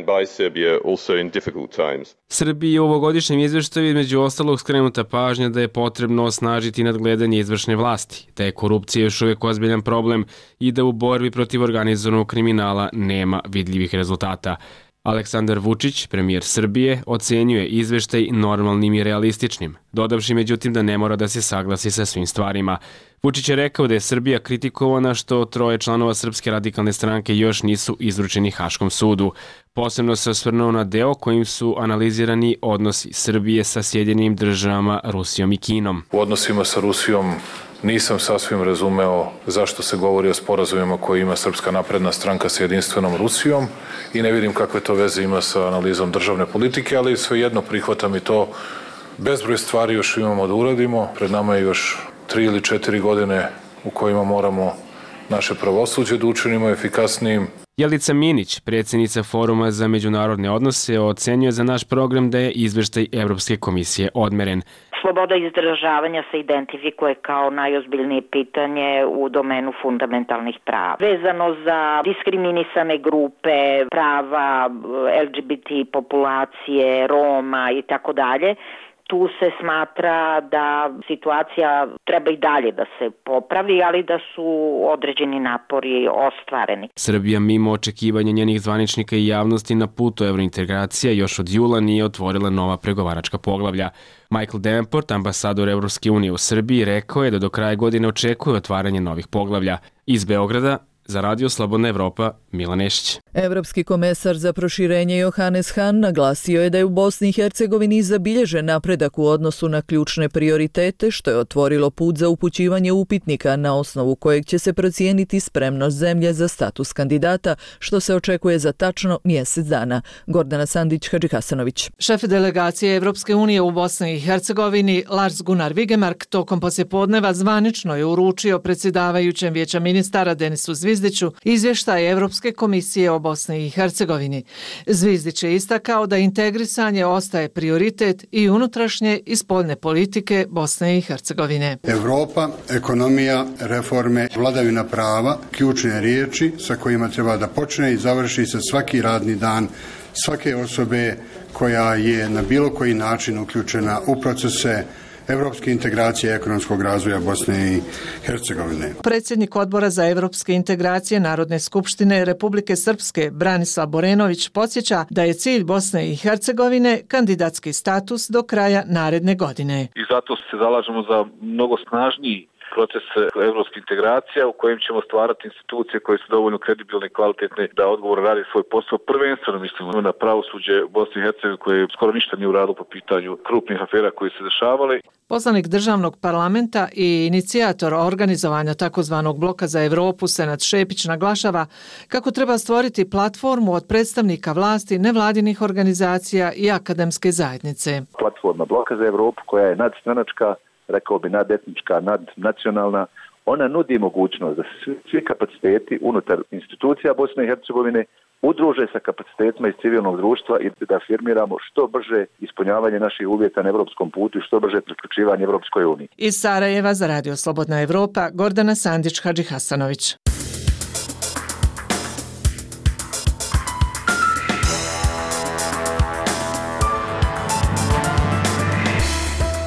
Srbiji u ovogodišnjem izveštaju između ostalog skrenuta pažnja da je potrebno osnažiti nadgledanje izvršne vlasti, da je korupcija još uvijek ozbiljan problem i da u borbi protiv organizovanog kriminala nema vidljivih rezultata. Aleksandar Vučić, premijer Srbije, ocenjuje izveštaj normalnim i realističnim, dodavši međutim da ne mora da se saglasi sa svim stvarima. Vučić je rekao da je Srbija kritikovana što troje članova Srpske radikalne stranke još nisu izručeni Haškom sudu. Posebno se osvrnuo na deo kojim su analizirani odnosi Srbije sa Sjedinjenim državama, Rusijom i Kinom. U odnosima sa Rusijom nisam sasvim razumeo zašto se govori o sporazumima koje ima Srpska napredna stranka sa jedinstvenom Rusijom i ne vidim kakve to veze ima sa analizom državne politike, ali svejedno prihvatam i to. Bezbroj stvari još imamo da uradimo. Pred nama je još tri ili četiri godine u kojima moramo naše pravosuđe da učinimo efikasnijim. Jelica Minić, predsjednica Foruma za međunarodne odnose, ocenjuje za naš program da je izveštaj Evropske komisije odmeren. Sloboda izražavanja se identifikuje kao najozbiljnije pitanje u domenu fundamentalnih prava. Vezano za diskriminisane grupe, prava L G B T populacije, Roma i tako dalje, tu se smatra da situacija treba i dalje da se popravi, ali da su određeni napori ostvareni. Srbija mimo očekivanja njenih zvaničnika i javnosti na putu evrointegracija još od jula nije otvorila nova pregovaračka poglavlja. Michael Davenport, ambasador Evropske unije u Srbiji, rekao je da do kraja godine očekuje otvaranje novih poglavlja. Iz Beograda, za Radio Slobodna Evropa, Milan Nešić. Evropski komesar za proširenje Johannes Hahn naglasio je da je u Bosni i Hercegovini zabilježen napredak u odnosu na ključne prioritete, što je otvorilo put za upućivanje upitnika na osnovu kojeg će se procijeniti spremnost zemlje za status kandidata, što se očekuje za tačno mjesec dana. Gordana Sandić, Hadžihasanović. Šef delegacije Evropske unije u Bosni i Hercegovini, Lars Gunnar Vigemark, tokom poslijepodneva zvanično je uručio predsjedavajućem Vijeća ministara Denisu Zvizdiću izvještaj Evropske komisije o Bosni i Hercegovini. Zvizdić je istakao da integrisanje ostaje prioritet i unutrašnje i spoljne politike Bosne i Hercegovine. Evropa, ekonomija, reforme, vladavina prava, ključne riječi sa kojima treba da počne i završi se svaki radni dan svake osobe koja je na bilo koji način uključena u procese evropske integracije i ekonomskog razvoja Bosne i Hercegovine. Predsjednik Odbora za evropske integracije Narodne skupštine Republike Srpske Branislav Borenović podsjeća da je cilj Bosne i Hercegovine kandidatski status do kraja naredne godine. I zato se zalažemo za mnogo snažniji proces evropske integracije u kojem ćemo stvarati institucije koje su dovoljno kredibilne i kvalitetne da odgovor radi svoj posao. Prvenstveno mislimo na pravosuđe Bosne i Hercegovine koje skoro ništa nije uradilo po pitanju krupnih afera koje se dešavale. Poslanik državnog parlamenta i inicijator organizovanja takozvanog bloka za Evropu Senad Šepić naglašava kako treba stvoriti platformu od predstavnika vlasti, nevladinih organizacija i akademske zajednice. Platforma bloka za Evropu koja je nadstranačka, rekao bi nadetnička, nadnacionalna, ona nudi mogućnost da se svi, svi kapaciteti unutar institucija Bosne i Hercegovine udruže sa kapacitetima iz civilnog društva i da afirmiramo što brže ispunjavanje naših uvjeta na evropskom putu i što brže priključivanje Evropskoj uniji. Iz Sarajeva za Radio Slobodna Evropa, Gordana Sandić, Hadžihasanović.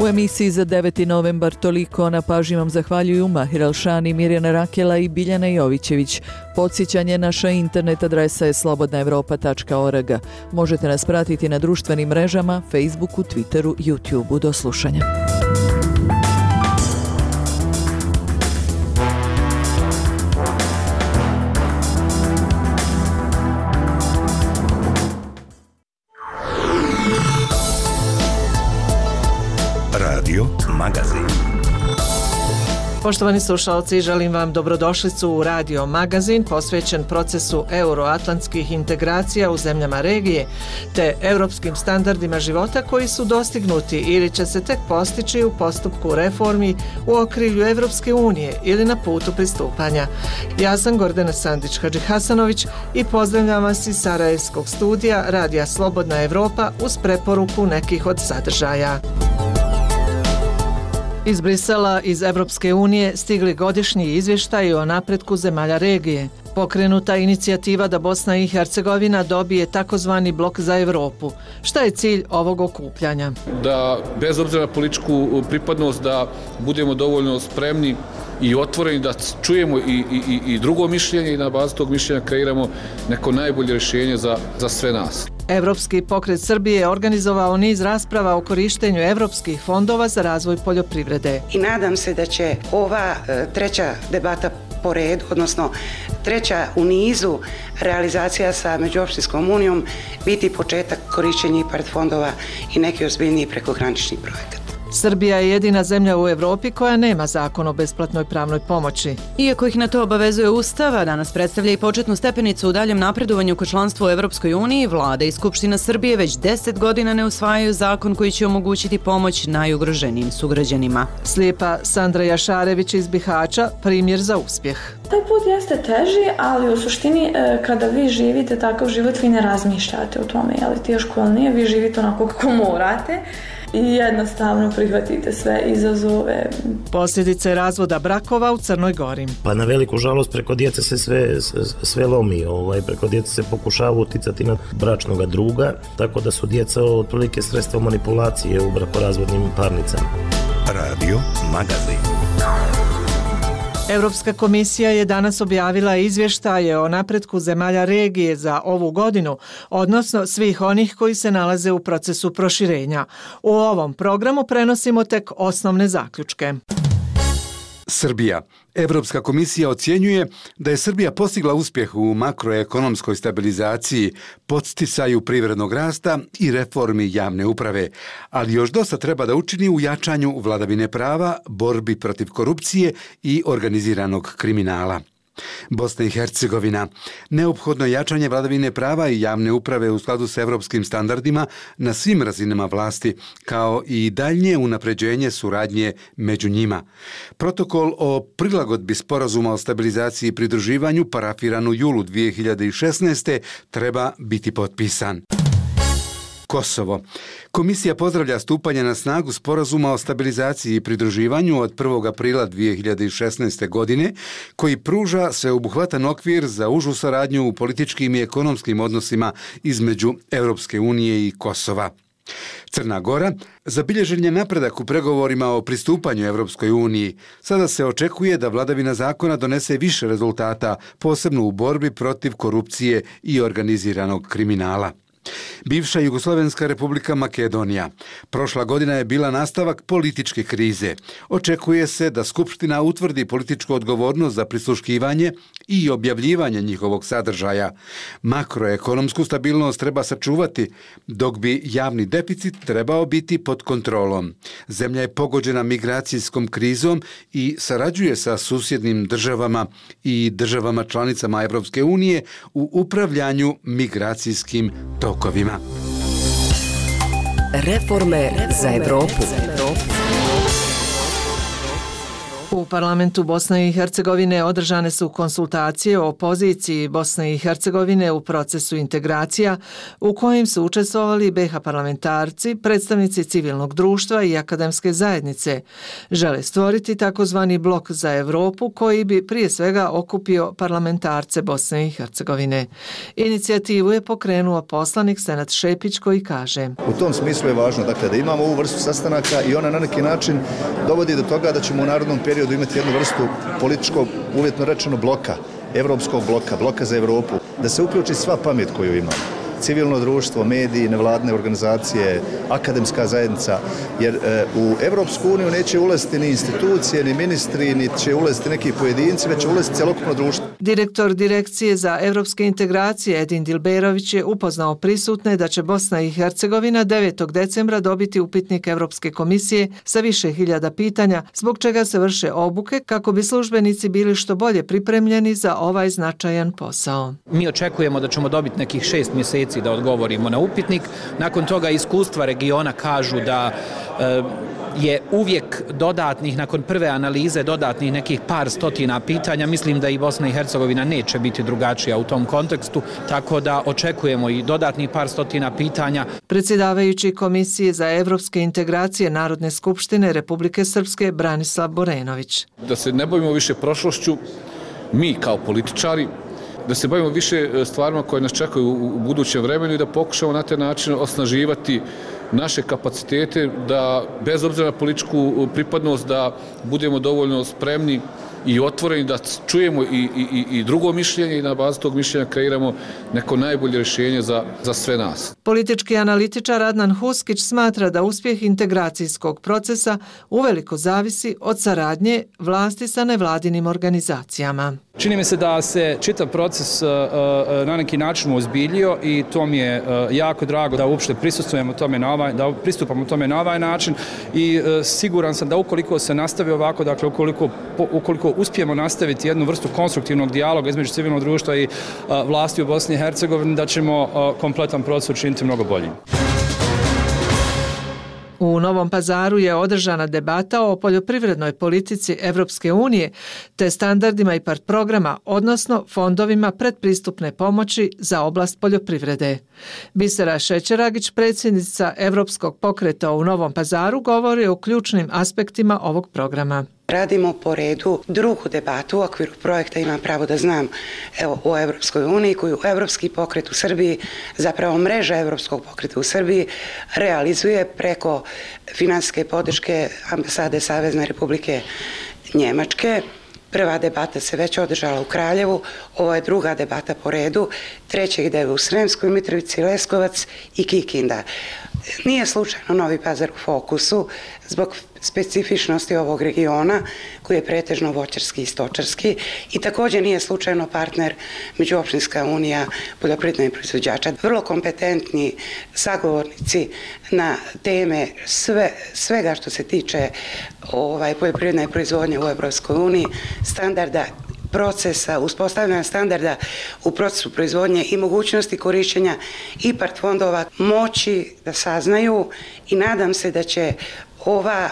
U emisiji za deveti novembar toliko. Na pažnji vam zahvaljuju Mahir Alšani, Mirjana Rakela i Biljana Jovićević. Podsjećanje, naša internet adresa je slobodna evropa tačka org. Možete nas pratiti na društvenim mrežama, Facebooku, Twitteru, YouTubeu. Do slušanja. Radio Magazin. Poštovani slušalci, želim vam dobrodošlicu u Radio Magazin posvećen procesu euroatlantskih integracija u zemljama regije te europskim standardima života koji su dostignuti ili će se tek postići u postupku reformi u okrilju Evropske unije ili na putu pristupanja. Ja sam Gordana Sandić-Hadžihasanović i pozdravljam vas iz Sarajevskog studija Radija Slobodna Evropa uz preporuku nekih od sadržaja. Iz Brisela, iz Evropske unije, stigli godišnji izvještaj o napretku zemalja regije. Pokrenuta inicijativa da Bosna i Hercegovina dobije takozvani blok za Evropu. Šta je cilj ovog okupljanja? Da, bez obzira na političku pripadnost, da budemo dovoljno spremni i otvoreni da čujemo i, i, i drugo mišljenje i na bazi tog mišljenja kreiramo neko najbolje rješenje za, za sve nas. Evropski pokret Srbije je organizovao niz rasprava o korištenju evropskih fondova za razvoj poljoprivrede. I nadam se da će ova e, treća debata po redu, odnosno treća u nizu realizacija sa Međuopštinskom unijom biti početak korišćenja I P A R D fondova i neki ozbiljniji prekogranični projekat. Srbija je jedina zemlja u Evropi koja nema zakon o besplatnoj pravnoj pomoći. Iako ih na to obavezuje Ustava, danas predstavlja i početnu stepenicu u daljem napredovanju ka članstvu u Evropskoj uniji. Vlada i Skupština Srbije već deset godina ne usvajaju zakon koji će omogućiti pomoć najugroženijim sugrađanima. Slijepa Sandra Jašarević iz Bihaća, primjer za uspjeh. Taj put jeste teži, ali u suštini kada vi živite takav život, vi ne razmišljate o tome, je li teško ili nije, vi živite onako kako morate. I jednostavno prihvatite sve izazove. Posljedice razvoda brakova u Crnoj Gori. Pa na veliku žalost preko djece se sve, sve lomi. Ovaj, preko djece se pokušava uticati na bračnog druga, tako da su djeca otprilike sredstvo manipulacije u brakorazvodnim parnicama. Radio Magazin. Europska komisija je danas objavila izvještaje o napretku zemalja regije za ovu godinu, odnosno svih onih koji se nalaze u procesu proširenja. U ovom programu prenosimo tek osnovne zaključke. Srbija. Evropska komisija ocjenjuje da je Srbija postigla uspjeh u makroekonomskoj stabilizaciji, podsticaju privrednog rasta i reformi javne uprave, ali još dosta treba da učini u jačanju vladavine prava, borbi protiv korupcije i organiziranog kriminala. Bosna i Hercegovina. Neophodno jačanje vladavine prava i javne uprave u skladu s evropskim standardima na svim razinama vlasti, kao i daljnje unapređenje suradnje među njima. Protokol o prilagodbi sporazuma o stabilizaciji i pridruživanju parafiran u julu dvije hiljade šesnaeste. treba biti potpisan. Kosovo. Komisija pozdravlja stupanje na snagu sporazuma o stabilizaciji i pridruživanju od prvog aprila dvije hiljade šesnaeste. godine, koji pruža sveobuhvatan okvir za užu saradnju u političkim i ekonomskim odnosima između Europske unije i Kosova. Crna Gora. Zabilježen je napredak u pregovorima o pristupanju Europskoj uniji. Sada se očekuje da vladavina zakona donese više rezultata, posebno u borbi protiv korupcije i organiziranog kriminala. Bivša Jugoslovenska republika Makedonija. Prošla godina je bila nastavak političke krize. Očekuje se da Skupština utvrdi političku odgovornost za prisluškivanje i objavljivanje njihovog sadržaja. Makroekonomsku stabilnost treba sačuvati, dok bi javni deficit trebao biti pod kontrolom. Zemlja je pogođena migracijskom krizom i sarađuje sa susjednim državama i državama članicama Evropske unije u upravljanju migracijskim tokovima. Reforme za Evropu. U parlamentu Bosne i Hercegovine održane su konsultacije o poziciji Bosne i Hercegovine u procesu integracija u kojim su učestvovali B iH parlamentarci, predstavnici civilnog društva i akademske zajednice. Žele stvoriti takozvani blok za Evropu koji bi prije svega okupio parlamentarce Bosne i Hercegovine. Inicijativu je pokrenuo poslanik Senad Šepić koji kaže: U tom smislu je važno dakle, da imamo ovu vrstu sastanaka i ona na neki način dovodi do toga da ćemo u narodnom periodu imati jednu vrstu političkog, uvjetno rečeno, bloka, evropskog bloka, bloka za Evropu, da se uključi sva pamet koju imamo. Civilno društvo, mediji, nevladne organizacije, akademska zajednica, jer e, u Evropsku uniju neće ulaziti ni institucije, ni ministri, ni će ulaziti neki pojedinci, već će ulaziti celokupno društvo. Direktor Direkcije za evropske integracije Edin Dilberović je upoznao prisutne da će Bosna i Hercegovina devetog decembra dobiti upitnik Evropske komisije sa više hiljada pitanja, zbog čega se vrše obuke kako bi službenici bili što bolje pripremljeni za ovaj značajan posao. Mi očekujemo da ćemo dobiti nekih šest mjeseci da odgovorimo na upitnik. Nakon toga iskustva regiona kažu da e, je uvijek dodatnih, nakon prve analize, dodatnih nekih par stotina pitanja. Mislim da i Bosna i Hercegovina neće biti drugačija u tom kontekstu, tako da očekujemo i dodatnih par stotina pitanja. Predsjedavajući Komisije za evropske integracije Narodne skupštine Republike Srpske Branislav Borenović. Da se ne bavimo više prošlošću, mi kao političari, da se bavimo više stvarima koje nas čekaju u budućem vremenu i da pokušamo na taj način osnaživati naše kapacitete, da bez obzira na političku pripadnost da budemo dovoljno spremni i otvoreni da čujemo i, i, i drugo mišljenje i na bazi tog mišljenja kreiramo neko najbolje rješenje za, za sve nas. Politički analitičar Adnan Huskić smatra da uspjeh integracijskog procesa uveliko zavisi od saradnje vlasti sa nevladinim organizacijama. Čini mi se da se čitav proces uh, uh, na neki način ozbiljio i to mi je uh, jako drago da uopšte prisustvujemo tome na ovaj, da pristupamo tome na ovaj način i uh, siguran sam da ukoliko se nastavi ovako, dakle ukoliko, po, ukoliko uspijemo nastaviti jednu vrstu konstruktivnog dijaloga između civilnog društva i uh, vlasti u Bosni i Hercegovini, da ćemo uh, kompletan proces učiniti mnogo boljim. U Novom Pazaru je održana debata o poljoprivrednoj politici Evropske unije te standardima I P A R D programa, odnosno fondovima predpristupne pomoći za oblast poljoprivrede. Bisera Šećeragić, predsjednica Evropskog pokreta u Novom Pazaru, govori o ključnim aspektima ovog programa. Radimo po redu drugu debatu u okviru projekta Imam pravo da znam evo, o Evropskoj uniji koju Evropski pokret u Srbiji, zapravo mreža Evropskog pokreta u Srbiji realizuje preko finansijske podrške ambasade Savezne Republike Njemačke. Prva debata se već održala u Kraljevu, ovo je druga debata po redu, treća ide u Sremskoj Mitrovici, Leskovac I Kikinda. Nije slučajno Novi Pazar u fokusu zbog specifičnosti ovog regiona koji je pretežno voćarski I stočarski i također nije slučajno partner Međuopštinska unija poljoprivrednih proizvođača. Vrlo kompetentni sagovornici na teme sve, svega što se tiče ovaj, poljoprivredne proizvodnje u Evropskoj uniji, standarda procesa, uspostavljanja standarda u procesu proizvodnje I mogućnosti korišćenja I P A R D fondova moći da saznaju i nadam se da će ova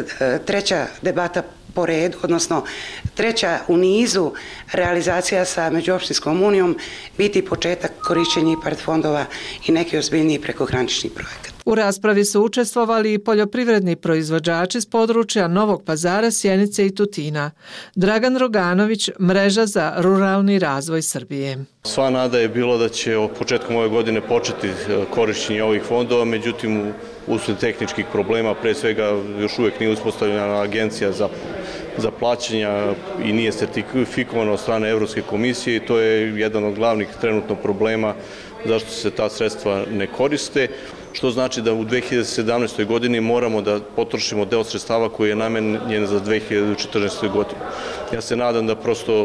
treća debata po redu, odnosno treća u nizu realizacija sa Međuopštinskom unijom biti početak korišćenja I P A R D fondova I neki ozbiljniji prekogranični projekat. U raspravi su učestvovali I poljoprivredni proizvođači s područja Novog Pazara, Sjenice I Tutina. Dragan Roganović, Mreža za ruralni razvoj Srbije. Sva nada je bilo da će od početkom ove godine početi korišćenje ovih fondova, međutim usled tehničkih problema, pre svega još uvijek nije uspostavljena agencija za, za plaćanja I nije sertifikovana od strane Evropske komisije i to je jedan od glavnih trenutno problema zašto se ta sredstva ne koriste, što znači da u dve hiljade sedamnaestoj godini moramo da potrošimo deo sredstava koji je namenjen za dve hiljade četrnaestu godinu. Ja se nadam da prosto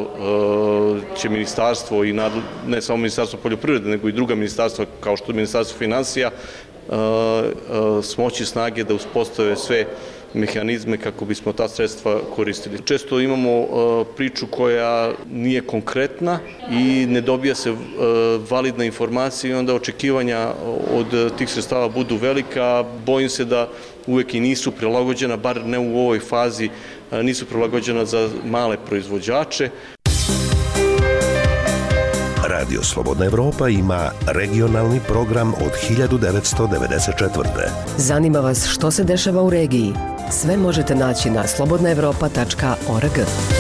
uh, će ministarstvo I nadl... ne samo ministarstvo poljoprivrede, nego I druga ministarstva kao što je ministarstvo financija uh, uh, smoći snage da uspostave sve mehanizme kako bismo ta sredstva koristili. Često imamo uh, priču koja nije konkretna I ne dobija se uh, validna informacija I onda očekivanja od tih sredstava budu velika. Bojim se da uvijek I nisu prilagođena, bar ne u ovoj fazi nisu prilagođena za male proizvođače. Radio Slobodna Evropa ima regionalni program od hiljadu devetsto devedeset četvrte. Zanima vas što se dešava u regiji? Sve možete naći na slobodna evropa tačka org.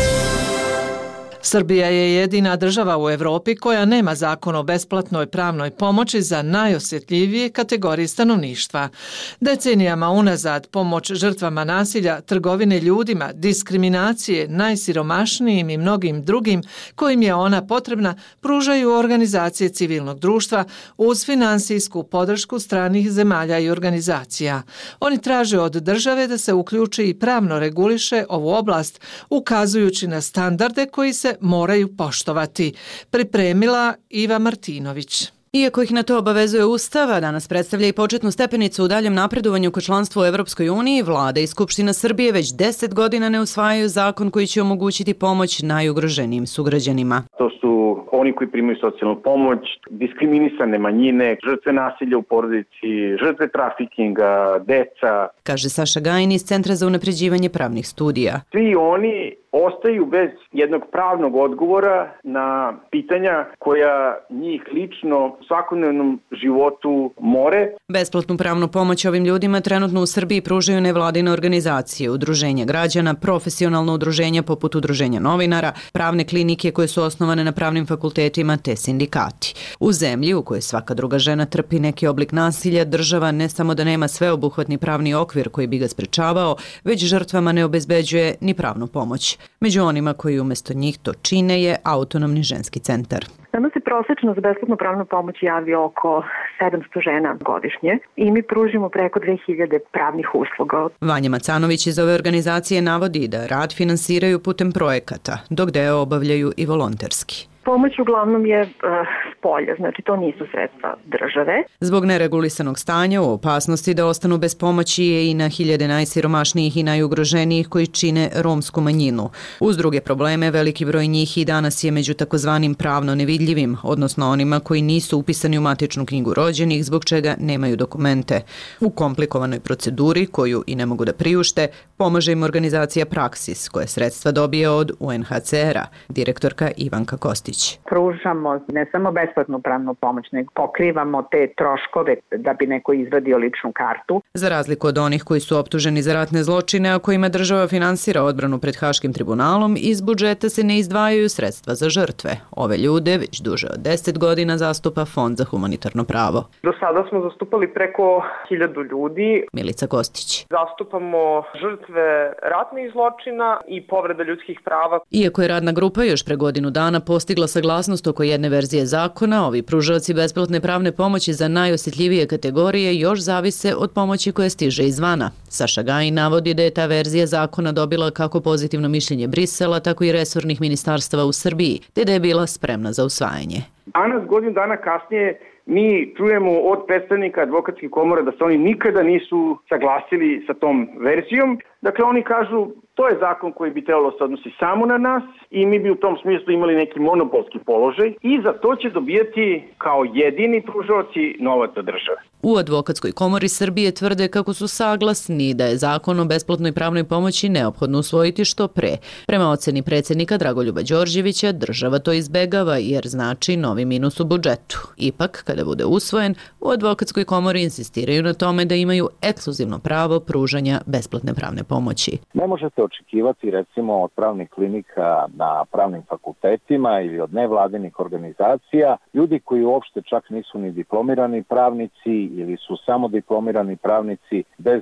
Srbija je jedina država u Evropi koja nema zakon o besplatnoj pravnoj pomoći za najosjetljivije kategorije stanovništva. Decenijama unazad pomoć žrtvama nasilja, trgovine ljudima, diskriminacije, najsiromašnijim i mnogim drugim kojim je ona potrebna pružaju organizacije civilnog društva uz finansijsku podršku stranih zemalja i organizacija. Oni traže od države da se uključi i pravno reguliše ovu oblast, ukazujući na standarde koji se moraju poštovati. Pripremila Iva Martinović. Iako ih na to obavezuje Ustava, danas predstavlja i početnu stepenicu u daljem napredovanju ka članstvu u Evropskoj uniji, Vlada i Skupština Srbije već deset godina ne usvajaju zakon koji će omogućiti pomoć najugroženijim sugrađanima. To su oni koji primaju socijalnu pomoć, diskriminisane manjine, žrtve nasilja u porodici, žrtve trafikinga, deca. Kaže Saša Gajin iz Centra za unapređivanje pravnih studija. Svi oni ostaju bez jednog pravnog odgovora na pitanja koja njih lično u svakodnevnom životu more. Besplatnu pravnu pomoć ovim ljudima trenutno u Srbiji pružaju nevladine organizacije, udruženja građana, profesionalno udruženja poput udruženja novinara, pravne klinike koje su osnovane na pravnim fakultetima te sindikati. U zemlji u kojoj svaka druga žena trpi neki oblik nasilja, država ne samo da nema sveobuhvatni pravni okvir koji bi ga sprečavao, već žrtvama ne obezbeđuje ni pravnu pomoć. Među onima koji umjesto njih to čine je Autonomni ženski centar. Nama se prosečno za besplatnu pravnu pomoć javi oko sedamsto žena godišnje i mi pružimo preko dve hiljade pravnih usluga. Vanja Macanović iz ove organizacije navodi da rad finansiraju putem projekata, dok deo obavljaju i volonterski. Pomoć uglavnom je uh, spolja, znači to nisu sredstva države. Zbog neregulisanog stanja u opasnosti da ostanu bez pomoći je i na hiljade najsiromašnijih i najugroženijih koji čine romsku manjinu. Uz druge probleme, veliki broj njih i danas je među takozvanim pravno nevidljivim, odnosno onima koji nisu upisani u matičnu knjigu rođenih, zbog čega nemaju dokumente. U komplikovanoj proceduri, koju i ne mogu da priušte, pomaže im organizacija Praksis, koja sredstva dobije od U N H C R-a, direktorka Ivanka Kostić. Pružamo ne samo besplatnu pravnu pomoć, nego pokrivamo te troškove da bi neko izvadio ličnu kartu. Za razliku od onih koji su optuženi za ratne zločine, a kojima država finansira odbranu pred Haškim tribunalom, iz budžeta se ne izdvajaju sredstva za žrtve. Ove ljude već duže od deset godina zastupa Fond za humanitarno pravo. Do sada smo zastupali preko hiljadu ljudi. Milica Kostić. Zastupamo žrtve ratnih zločina i povreda ljudskih prava. Iako je radna grupa još pre godinu dana postigla saglasnost oko jedne verzije zakona, ovi pružaoci besplatne pravne pomoći za najosjetljivije kategorije još zavise od pomoći koja stiže izvana. Saša Gajin navodi da je ta verzija zakona dobila kako pozitivno mišljenje Brisela, tako i resornih ministarstava u Srbiji, te da je bila spremna za usvajanje. Danas, godinu dana kasnije, mi čujemo od predstavnika advokatskih komora da se oni nikada nisu saglasili sa tom verzijom. Dakle, oni kažu, to je zakon koji bi trebalo se odnosi samo na nas i mi bi u tom smislu imali neki monopolski položaj i za to će dobijati kao jedini pružaoci novac od države. U Advokatskoj komori Srbije tvrde kako su saglasni da je zakon o besplatnoj pravnoj pomoći neophodno usvojiti što pre. Prema oceni predsjednika Dragoljuba Đorđevića, država to izbegava jer znači novi minus u budžetu. Ipak, kada bude usvojen, u Advokatskoj komori insistiraju na tome da imaju ekskluzivno pravo pružanja besplatne pravne pomoći. Ne možete očekivati recimo od pravnih klinika na pravnim fakultetima ili od nevladinih organizacija, ljudi koji uopšte čak nisu ni diplomirani pravnici ili su samo diplomirani pravnici bez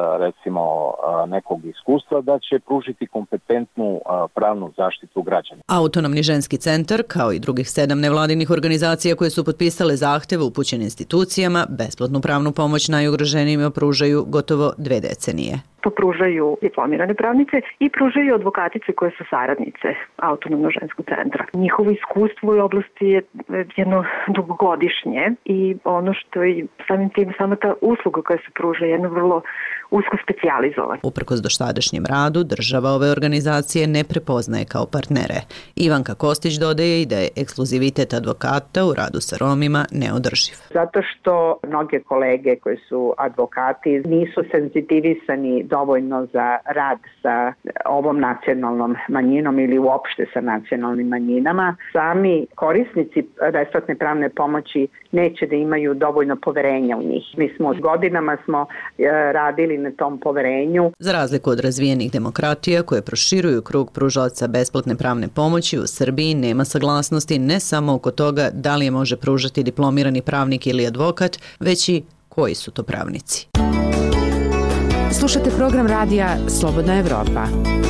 recimo nekog iskustva, da će pružiti kompetentnu pravnu zaštitu građana. Autonomni ženski centar, kao i drugih sedam nevladinih organizacija koje su potpisale zahteve upućene institucijama, besplatnu pravnu pomoć najugroženijima pružaju gotovo dve decenije. To pružaju diplomirane pravnice i pružaju advokatice koje su saradnice Autonomnog ženskog centra. Njihovo iskustvo u oblasti je jedno dugogodišnje i ono što je samim tim, sama ta usluga koja se pruža je jedna vrlo usko specijalizovani. Uprkos doštadašnjem radu, država ove organizacije ne prepoznaje kao partnere. Ivanka Kostić dodaje i da je ekskluzivitet advokata u radu sa Romima neodrživ. Zato što mnoge kolege koji su advokati nisu senzitivisani dovoljno za rad sa ovom nacionalnom manjinom ili uopšte sa nacionalnim manjinama. Sami korisnici besplatne pravne pomoći neće da imaju dovoljno poverenja u njih. Mi smo godinama smo radili na tom poverenju. Za razliku od razvijenih demokratija koje proširuju krug pružalaca besplatne pravne pomoći, u Srbiji nema saglasnosti ne samo oko toga da li je može pružati diplomirani pravnik ili advokat, već i koji su to pravnici. Slušate program radija Slobodna Evropa.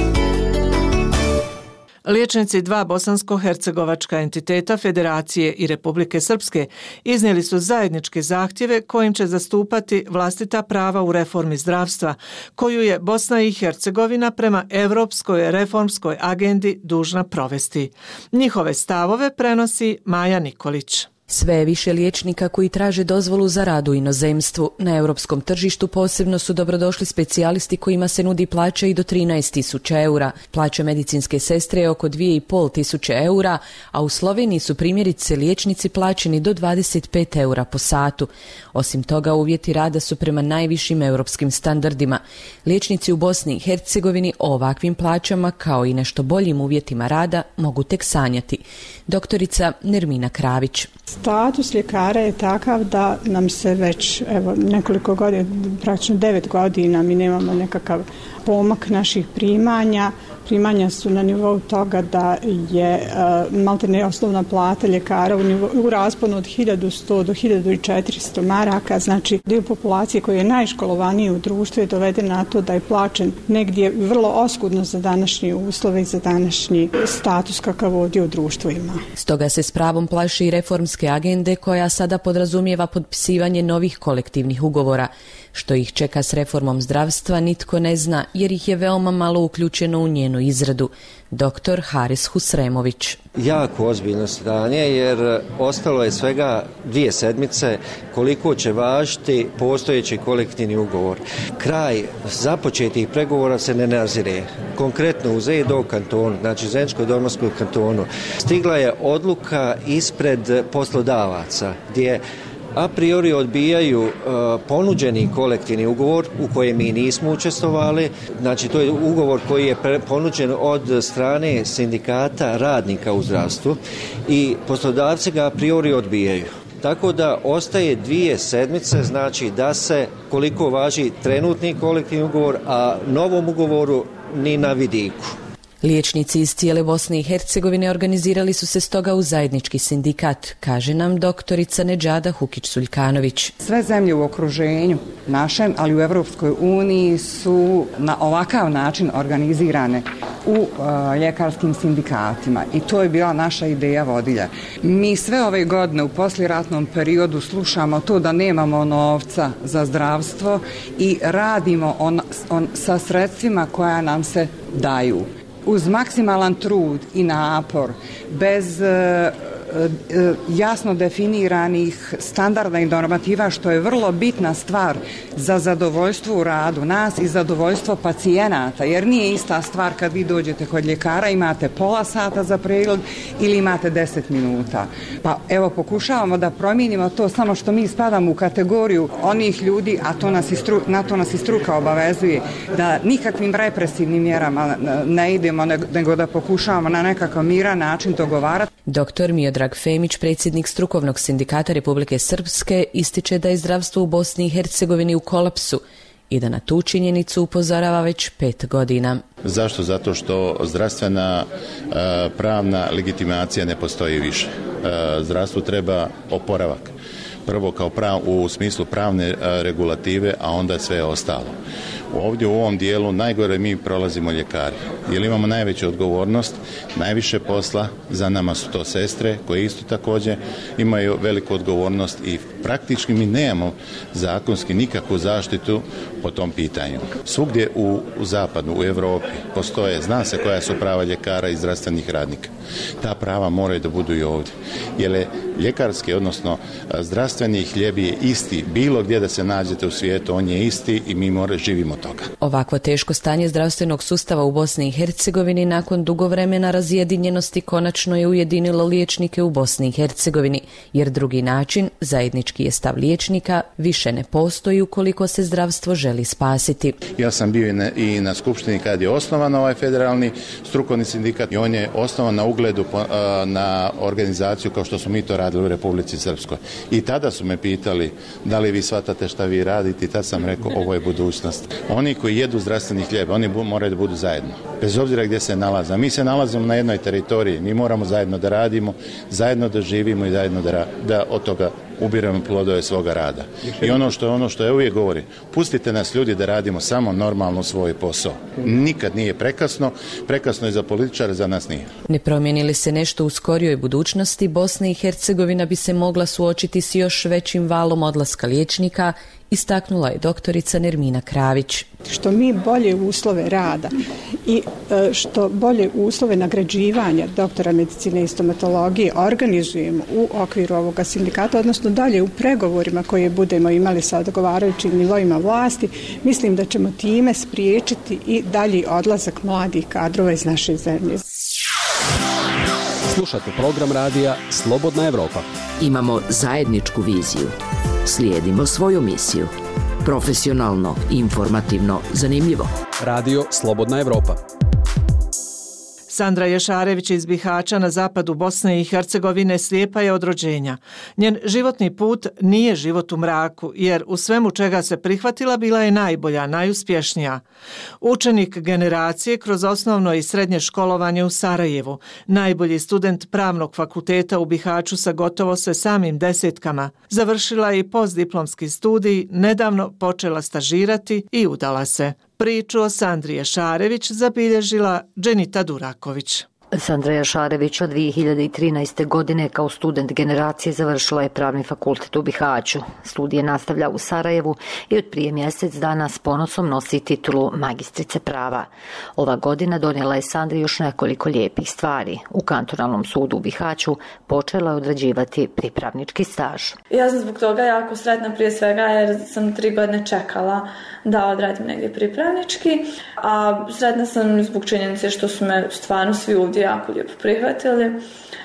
Liječnici dva bosansko-hercegovačka entiteta Federacije i Republike Srpske iznijeli su zajedničke zahtjeve kojim će zastupati vlastita prava u reformi zdravstva, koju je Bosna i Hercegovina prema Evropskoj reformskoj agendi dužna provesti. Njihove stavove prenosi Maja Nikolić. Sve je više liječnika koji traže dozvolu za rad u inozemstvu. Na europskom tržištu posebno su dobrodošli specijalisti kojima se nudi plaća i do trinaest tisuća eura. Plaća medicinske sestre je oko dvije i pol tisuće eura, a u Sloveniji su primjerice liječnici plaćeni do dvadeset pet eura po satu. Osim toga, uvjeti rada su prema najvišim europskim standardima. Liječnici u Bosni i Hercegovini o ovakvim plaćama, kao i nešto boljim uvjetima rada, mogu tek sanjati. Doktorica Nermina Kravić. Status ljekara je takav da nam se već evo, nekoliko godina, praktično devet godina, mi nemamo nekakav pomak naših primanja. Primanja su na nivou toga da je uh, maltene osnovna plata ljekara u, nivou, u rasponu od hiljadu sto do hiljadu četiristo maraka. Znači, dio populacije koji je najškolovaniji u društvu je doveden na to da je plaćen negdje vrlo oskudno za današnje uslove i za današnji status kakav ovdje u društvu ima. Stoga se s pravom plaši i reformske agende koja sada podrazumijeva potpisivanje novih kolektivnih ugovora. Što ih čeka s reformom zdravstva nitko ne zna jer ih je veoma malo uključeno u njenu izradu. Doktor Haris Husremović. Jako ozbiljno stanje jer ostalo je svega dvije sedmice koliko će važiti postojeći kolektivni ugovor. Kraj započetih pregovora se ne nazire. Konkretno u Z E D O kantonu, znači Zeničko-Domorskog kantonu, stigla je odluka ispred poslodavaca gdje a priori odbijaju uh, ponuđeni kolektivni ugovor u kojem mi nismo učestvovali. Znači to je ugovor koji je pre- ponuđen od strane sindikata radnika u zdravstvu i poslodavci ga a priori odbijaju. Tako da ostaje dvije sedmice, znači da se koliko važi trenutni kolektivni ugovor, a novom ugovoru ni na vidiku. Liječnici iz cijele Bosne i Hercegovine organizirali su se stoga u zajednički sindikat, kaže nam doktorica Nedžada Hukić-Suljkanović. Sve zemlje u okruženju našem, ali u Evropskoj uniji su na ovakav način organizirane u uh, ljekarskim sindikatima i to je bila naša ideja vodilja. Mi sve ove godine u poslijeratnom periodu slušamo to da nemamo novca za zdravstvo i radimo on, on, sa sredstvima koja nam se daju. Uz maksimalan trud i napor, bez e, e, jasno definiranih standarda i normativa, što je vrlo bitna stvar za zadovoljstvo u radu nas i zadovoljstvo pacijenata, jer nije ista stvar kad vi dođete kod ljekara, imate pola sata za pregled ili imate deset minuta. Pa evo pokušavamo da promijenimo to, samo što mi spadamo u kategoriju onih ljudi, a to nas i stru, na to nas i struka obavezuje, da nikakvim represivnim mjerama ne idemo, nego da pokušavamo na nekakav miran način dogovarati. Doktor Miodrag Femić, predsjednik strukovnog sindikata Republike Srpske, ističe da je zdravstvo u Bosni i Hercegovini u kolapsu i da na tu činjenicu upozorava već pet godina. Zašto? Zato što zdravstvena pravna legitimacija ne postoji više. Zdravstvu treba oporavak. Prvo kao prav, u smislu pravne regulative, a onda sve ostalo. Ovdje u ovom dijelu najgore mi prolazimo ljekari, jer imamo najveću odgovornost, najviše posla, za nama su to sestre koje isto također imaju veliku odgovornost i praktički mi nemamo zakonski nikakvu zaštitu po tom pitanju. Svugdje u, u zapadu, u Europi postoje, zna se koja su prava ljekara i zdravstvenih radnika. Ta prava moraju da budu i ovdje, jer je Ljekarski, odnosno zdravstveni hljeb je isti. Bilo gdje da se nađete u svijetu, on je isti i mi more živimo toga. Ovakvo teško stanje zdravstvenog sustava u Bosni i Hercegovini nakon dugo vremena razjedinjenosti konačno je ujedinilo liječnike u Bosni i Hercegovini, jer drugi način, zajednički je stav liječnika, više ne postoji ukoliko se zdravstvo želi spasiti. Ja sam bio i na, i na skupštini kad je osnovan ovaj federalni strukovni sindikat i on je osnovan na ugledu na organizaciju kao što smo mi to radili u Republici Srpskoj. I tada su me pitali da li vi shvatate šta vi radite i tad sam rekao ovo je budućnost. Oni koji jedu zdravstveni hljeb, oni bu, moraju da budu zajedno. Bez obzira gdje se nalaze. Mi se nalazimo na jednoj teritoriji, mi moramo zajedno da radimo, zajedno da živimo i zajedno da, da od toga ubiramo plodove svoga rada. I ono što, ono što ja uvijek govorim, pustite nas ljudi da radimo samo normalno svoj posao. Nikad nije prekasno, prekasno je za političare, za nas nije. Ne promijeni li se nešto u skorijoj budućnosti, Bosna i Hercegovina bi se mogla suočiti s još većim valom odlaska liječnika, istaknula je doktorica Nermina Kravić. Što mi bolje uslove rada i što bolje uslove nagrađivanja doktora medicine i stomatologije organizujemo u okviru ovoga sindikata, odnosno dalje u pregovorima koje budemo imali sa odgovarajućim nivoima vlasti, mislim da ćemo time spriječiti i dalji odlazak mladih kadrova iz naše zemlje. Slušate program radija Slobodna Evropa. Imamo zajedničku viziju. Slijedimo svoju misiju. Profesionalno, informativno, zanimljivo. Radio Slobodna Evropa. Sandra Ješarević iz Bihaća na zapadu Bosne i Hercegovine slijepa je od rođenja. Njen životni put nije život u mraku, jer u svemu čega se prihvatila bila je najbolja, najuspješnija. Učenik generacije kroz osnovno i srednje školovanje u Sarajevu, najbolji student pravnog fakulteta u Bihaću sa gotovo sve samim desetkama. Završila je i postdiplomski studij, nedavno počela stažirati i udala se. Priču o Sandri Ješarević zabilježila Dženita Duraković. Sandra Ješarević od dvije hiljade trinaeste. godine kao student generacije završila je pravni fakultet u Bihaću. Studije nastavlja u Sarajevu i od prije mjesec dana s ponosom nosi titulu magistrice prava. Ova godina donijela je Sandri još nekoliko lijepih stvari. U kantonalnom sudu u Bihaću počela je odrađivati pripravnički staž. Ja sam zbog toga jako sretna prije svega jer sam tri godine čekala da odradim negdje pripravnički, a sretna sam zbog činjenice što su me stvarno svi ovdje jako lijepo prihvatili e,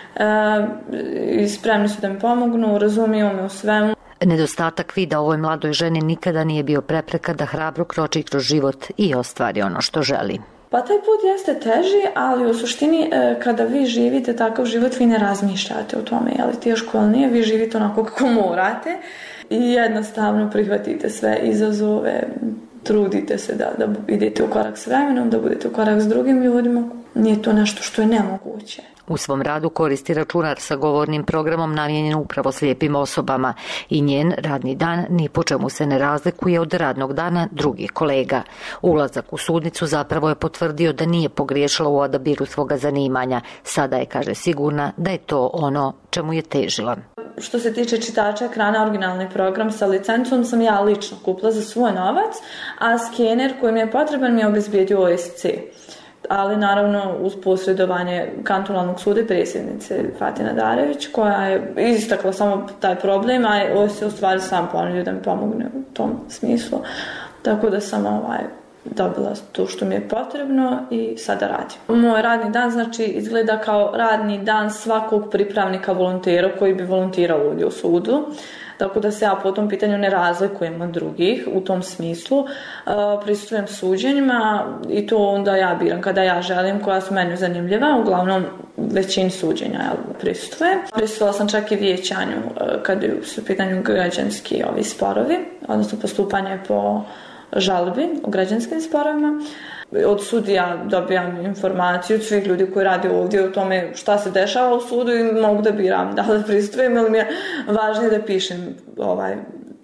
i spremni su da mi pomognu, razumiju me u svemu. Nedostatak vida ovoj mladoj ženi nikada nije bio prepreka da hrabro kroči kroz život i ostvari ono što želi. Pa taj put jeste teži, ali u suštini e, kada vi živite takav život, vi ne razmišljate o tome, je li teško ili nije, vi živite onako kako morate i jednostavno prihvatite sve izazove, trudite se da, da idete u korak s vremenom, da budete u korak s drugim ljudima. Nije to nešto što je nemoguće. U svom radu koristi računar sa govornim programom namijenjen upravo slijepim osobama i njen radni dan ni po čemu se ne razlikuje od radnog dana drugih kolega. Ulazak u sudnicu zapravo je potvrdio da nije pogriješila u odabiru svoga zanimanja. Sada je, kaže, sigurna da je to ono čemu je težila. Što se tiče čitača ekrana, originalni program sa licencom sam ja lično kupila za svoj novac, a skener koji mi je potreban mi je obezbijedio O S C. Ali naravno uz posredovanje kantonalnog suda i predsjednice Fatine Darević, koja je istakla samo taj problem, a O S C u stvari sam ponudio da mi pomogne u tom smislu. Tako da sam ovaj, dobila to što mi je potrebno i sada radim. Moj radni dan znači izgleda kao radni dan svakog pripravnika volontera koji bi volontirao ovdje u sudu. Tako da se ja po tom pitanju ne razlikujem od drugih u tom smislu. Uh, prisustvujem suđenjima i to onda ja biram kada ja želim, koja su meni zanimljiva. Uglavnom većini suđenja ja prisustvujem. Prisustvovala sam čak i vijećanju uh, kada su u pitanju građanski ovi sporovi, odnosno postupanje po žalbi u građanskim sporovima. Od sudija dobijam informaciju od svih ljudi koji rade ovdje o tome šta se dešava u sudu i mogu da biram da li prisustvujem ili mi je važnije da pišem, ovaj,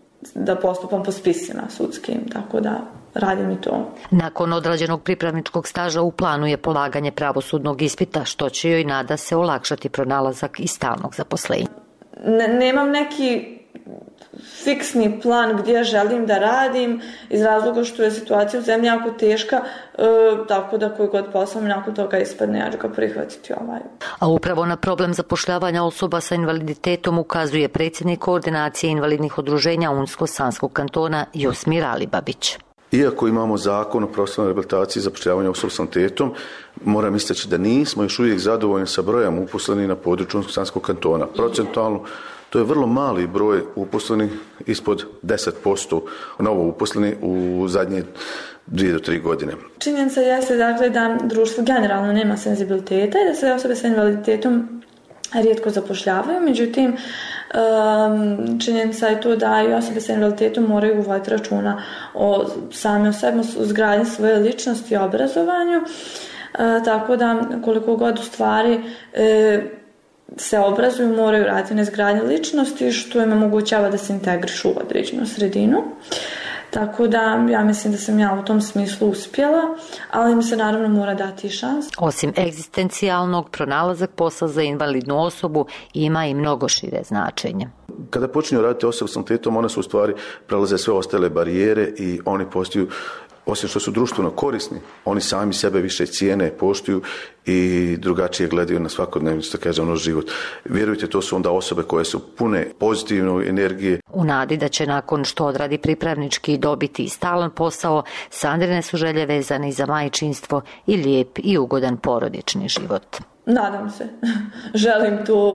da postupam po spisima sudskim, tako da radim i to. Nakon odrađenog pripravničkog staža u planu je polaganje pravosudnog ispita, što će joj, nada se, olakšati pronalazak i stalnog zaposlenja. Ne, nemam neki fiksni plan gdje želim da radim iz razloga što je situacija u zemlji jako teška, e, tako da koji god posao mi nakon toga ispadne, ja ću ga prihvatiti ovaj. A upravo na problem zapošljavanja osoba sa invaliditetom ukazuje predsjednik koordinacije invalidnih udruženja Unsko-Sanskog kantona Josmir Alibabić. Iako imamo zakon o profesionalnoj rehabilitaciji i zapošljavanju osoba s invaliditetom, moram istaći da nismo još uvijek zadovoljni sa brojem uposlenih na području Unsko-Sanskog kantona. Procentualno to je vrlo mali broj uposlenih, ispod deset posto novo uposleni u zadnje dvije do tri godine. Činjenica jeste dakle da društvo generalno nema senzibiliteta i da se osobe sa invaliditetom rijetko zapošljavaju, međutim činjenica je to da i osobe sa invaliditetom moraju voditi računa o sami o sebi, o izgradnji svoje ličnosti i obrazovanju, tako da koliko god u stvari se obrazuju, moraju raditi na izgradnji ličnosti, što im omogućava da se integrišu u određenu sredinu. Tako da ja mislim da sam ja u tom smislu uspjela, ali im se naravno mora dati i šans. Osim egzistencijalnog, pronalazak posla za invalidnu osobu ima i mnogo šire značenje. Kada počinju raditi osobe s invaliditetom, one su u stvari prelaze sve ostale barijere i oni postaju, osim što su društveno korisni, oni sami sebe više cijene, poštuju i drugačije gledaju na svakodnevni, što kažem, život. Vjerujte, to su onda osobe koje su pune pozitivne energije. U nadi da će nakon što odradi pripravnički dobiti stalan posao, Sandrine su želje vezane i za majčinstvo i lijep i ugodan porodični život. Nadam se. Želim to.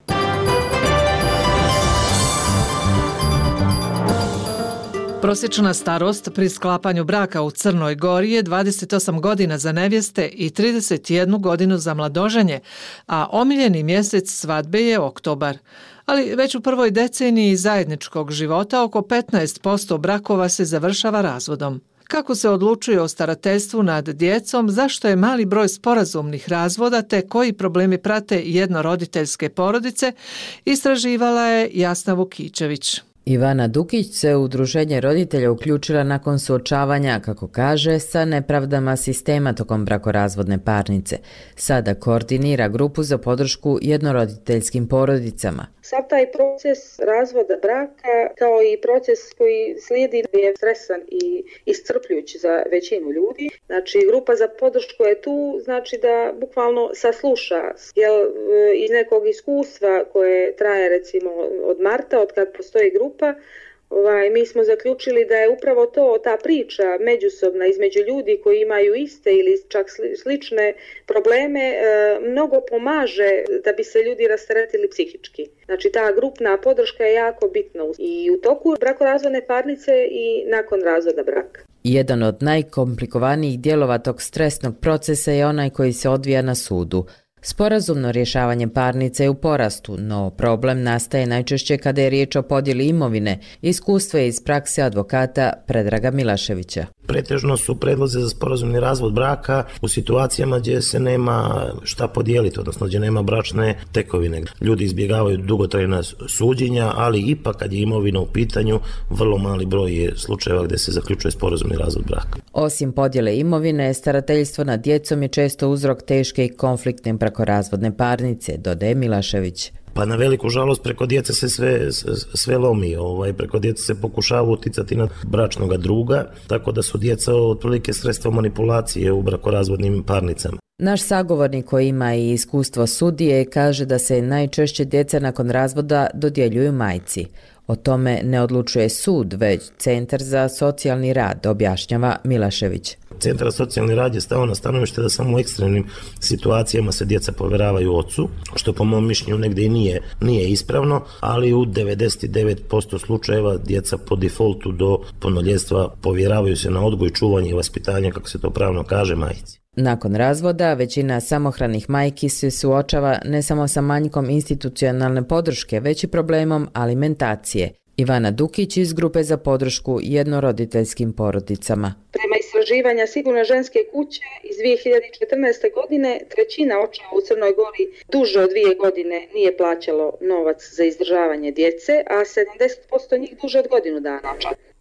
Prosječna starost pri sklapanju braka u Crnoj Gori je dvadeset osam godina za nevjeste i trideset jednu godinu za mladoženje, a omiljeni mjesec svadbe je oktobar. Ali već u prvoj deceniji zajedničkog života oko petnaest posto brakova se završava razvodom. Kako se odlučuje o starateljstvu nad djecom, zašto je mali broj sporazumnih razvoda te koji problemi prate jednoroditeljske porodice, istraživala je Jasna Vukičević. Ivana Dukić se u udruženje roditelja uključila nakon suočavanja, kako kaže, sa nepravdama sistema tokom brakorazvodne parnice. Sada koordinira grupu za podršku jednoroditeljskim porodicama. Sav taj proces razvoda braka, kao i proces koji slijedi, je stresan i iscrpljujući za većinu ljudi. Znači, grupa za podršku je tu, znači da bukvalno sasluša. Jer iz nekog iskustva koje traje recimo od marta, od kad postoji grupa, Ovaj, mi smo zaključili da je upravo to, ta priča međusobna između ljudi koji imaju iste ili čak slične probleme, e, mnogo pomaže da bi se ljudi rasteretili psihički. Znači ta grupna podrška je jako bitna i u toku brakorazvodne parnice i nakon razvoda braka. Jedan od najkomplikovanijih dijelova tog stresnog procesa je onaj koji se odvija na sudu. Sporazumno rješavanje parnice je u porastu, no problem nastaje najčešće kada je riječ o podjeli imovine. Iskustvo je iz prakse advokata Predraga Milaševića. Pretežno su predlozi za sporazumni razvod braka u situacijama gdje se nema šta podijeliti, odnosno gdje nema bračne tekovine. Ljudi izbjegavaju dugotrajna suđenja, ali ipak kad je imovina u pitanju, vrlo mali broj je slučajeva gdje se zaključuje sporazumni razvod braka. Osim podjele imovine, starateljstvo nad djecom je često uzrok teške i konfliktne brakorazvodne parnice, dodaje Milašević. Pa na veliku žalost preko djece se sve, sve lomi, ovaj, preko djece se pokušava uticati na bračnog druga, tako da su djeca otprilike sredstvo manipulacije u brakorazvodnim parnicama. Naš sagovornik koji ima i iskustvo sudije kaže da se najčešće djeca nakon razvoda dodjeljuju majci. O tome ne odlučuje sud, već Centar za socijalni rad, objašnjava Milašević. Centar za socijalni rad je stao na stanovište da samo u ekstremnim situacijama se djeca povjeravaju ocu, što po mom mišljenju negdje i nije, nije ispravno, ali u devedeset devet posto slučajeva djeca po defaultu do punoljetstva povjeravaju se na odgoj, čuvanje i vaspitanje, kako se to pravno kaže, majci. Nakon razvoda, većina samohranih majki se suočava ne samo sa manjkom institucionalne podrške, već i problemom alimentacije. Ivana Dukić iz grupe za podršku jednoroditeljskim porodicama. Prema istraživanja Sigurne ženske kuće iz dvije hiljade četrnaeste. godine, trećina očeva u Crnoj Gori duže od dvije godine nije plaćalo novac za izdržavanje djece, a sedamdeset posto njih duže od godinu dana.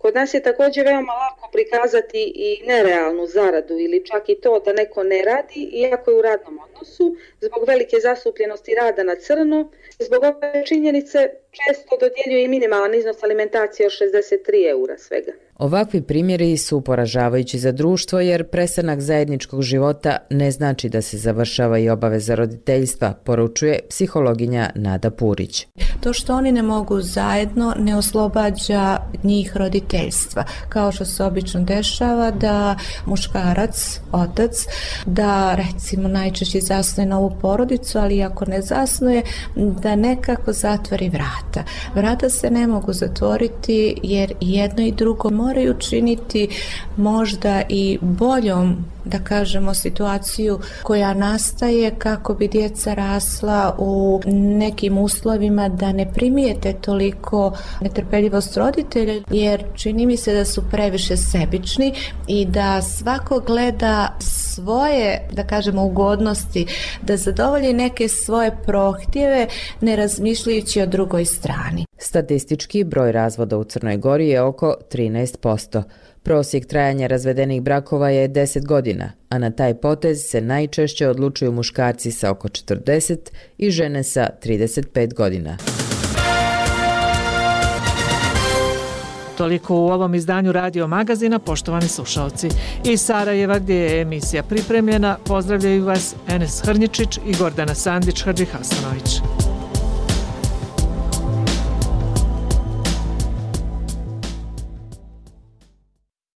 Kod nas je također veoma lako prikazati i nerealnu zaradu ili čak i to da neko ne radi iako je u radnom odnosu zbog velike zastupljenosti rada na crno. Zbog ove činjenice često dodjeljuje i minimalan iznos alimentacije od šezdeset tri eura svega. Ovakvi primjeri su poražavajući za društvo jer prestanak zajedničkog života ne znači da se završava i obaveza roditeljstva, poručuje psihologinja Nada Purić. To što oni ne mogu zajedno ne oslobađa njih roditeljstva. Kao što se obično dešava da muškarac, otac, da recimo najčešće zasnuje novu porodicu, ali ako ne zasnuje, da nekako zatvori vrata. Vrata se ne mogu zatvoriti jer jedno i drugo moraju činiti možda i boljom, da kažemo, situaciju koja nastaje kako bi djeca rasla u nekim uslovima da ne primijete toliko netrpeljivost roditelja, jer čini mi se da su previše sebični i da svako gleda svoje, da kažemo, ugodnosti, da zadovolji neke svoje prohtjeve ne razmišljajući o drugoj strani. Statistički broj razvoda u Crnoj Gori je oko trinaest posto. Prosjek trajanja razvedenih brakova je deset godina, a na taj potez se najčešće odlučuju muškarci sa oko četrdeset i žene sa trideset pet godina. Toliko u ovom izdanju Radio Magazina, poštovani slušalci. Iz Sarajeva, gdje je emisija pripremljena, pozdravljaju vas Enes Hrnjičić i Gordana Sandić-Hadžihasanović.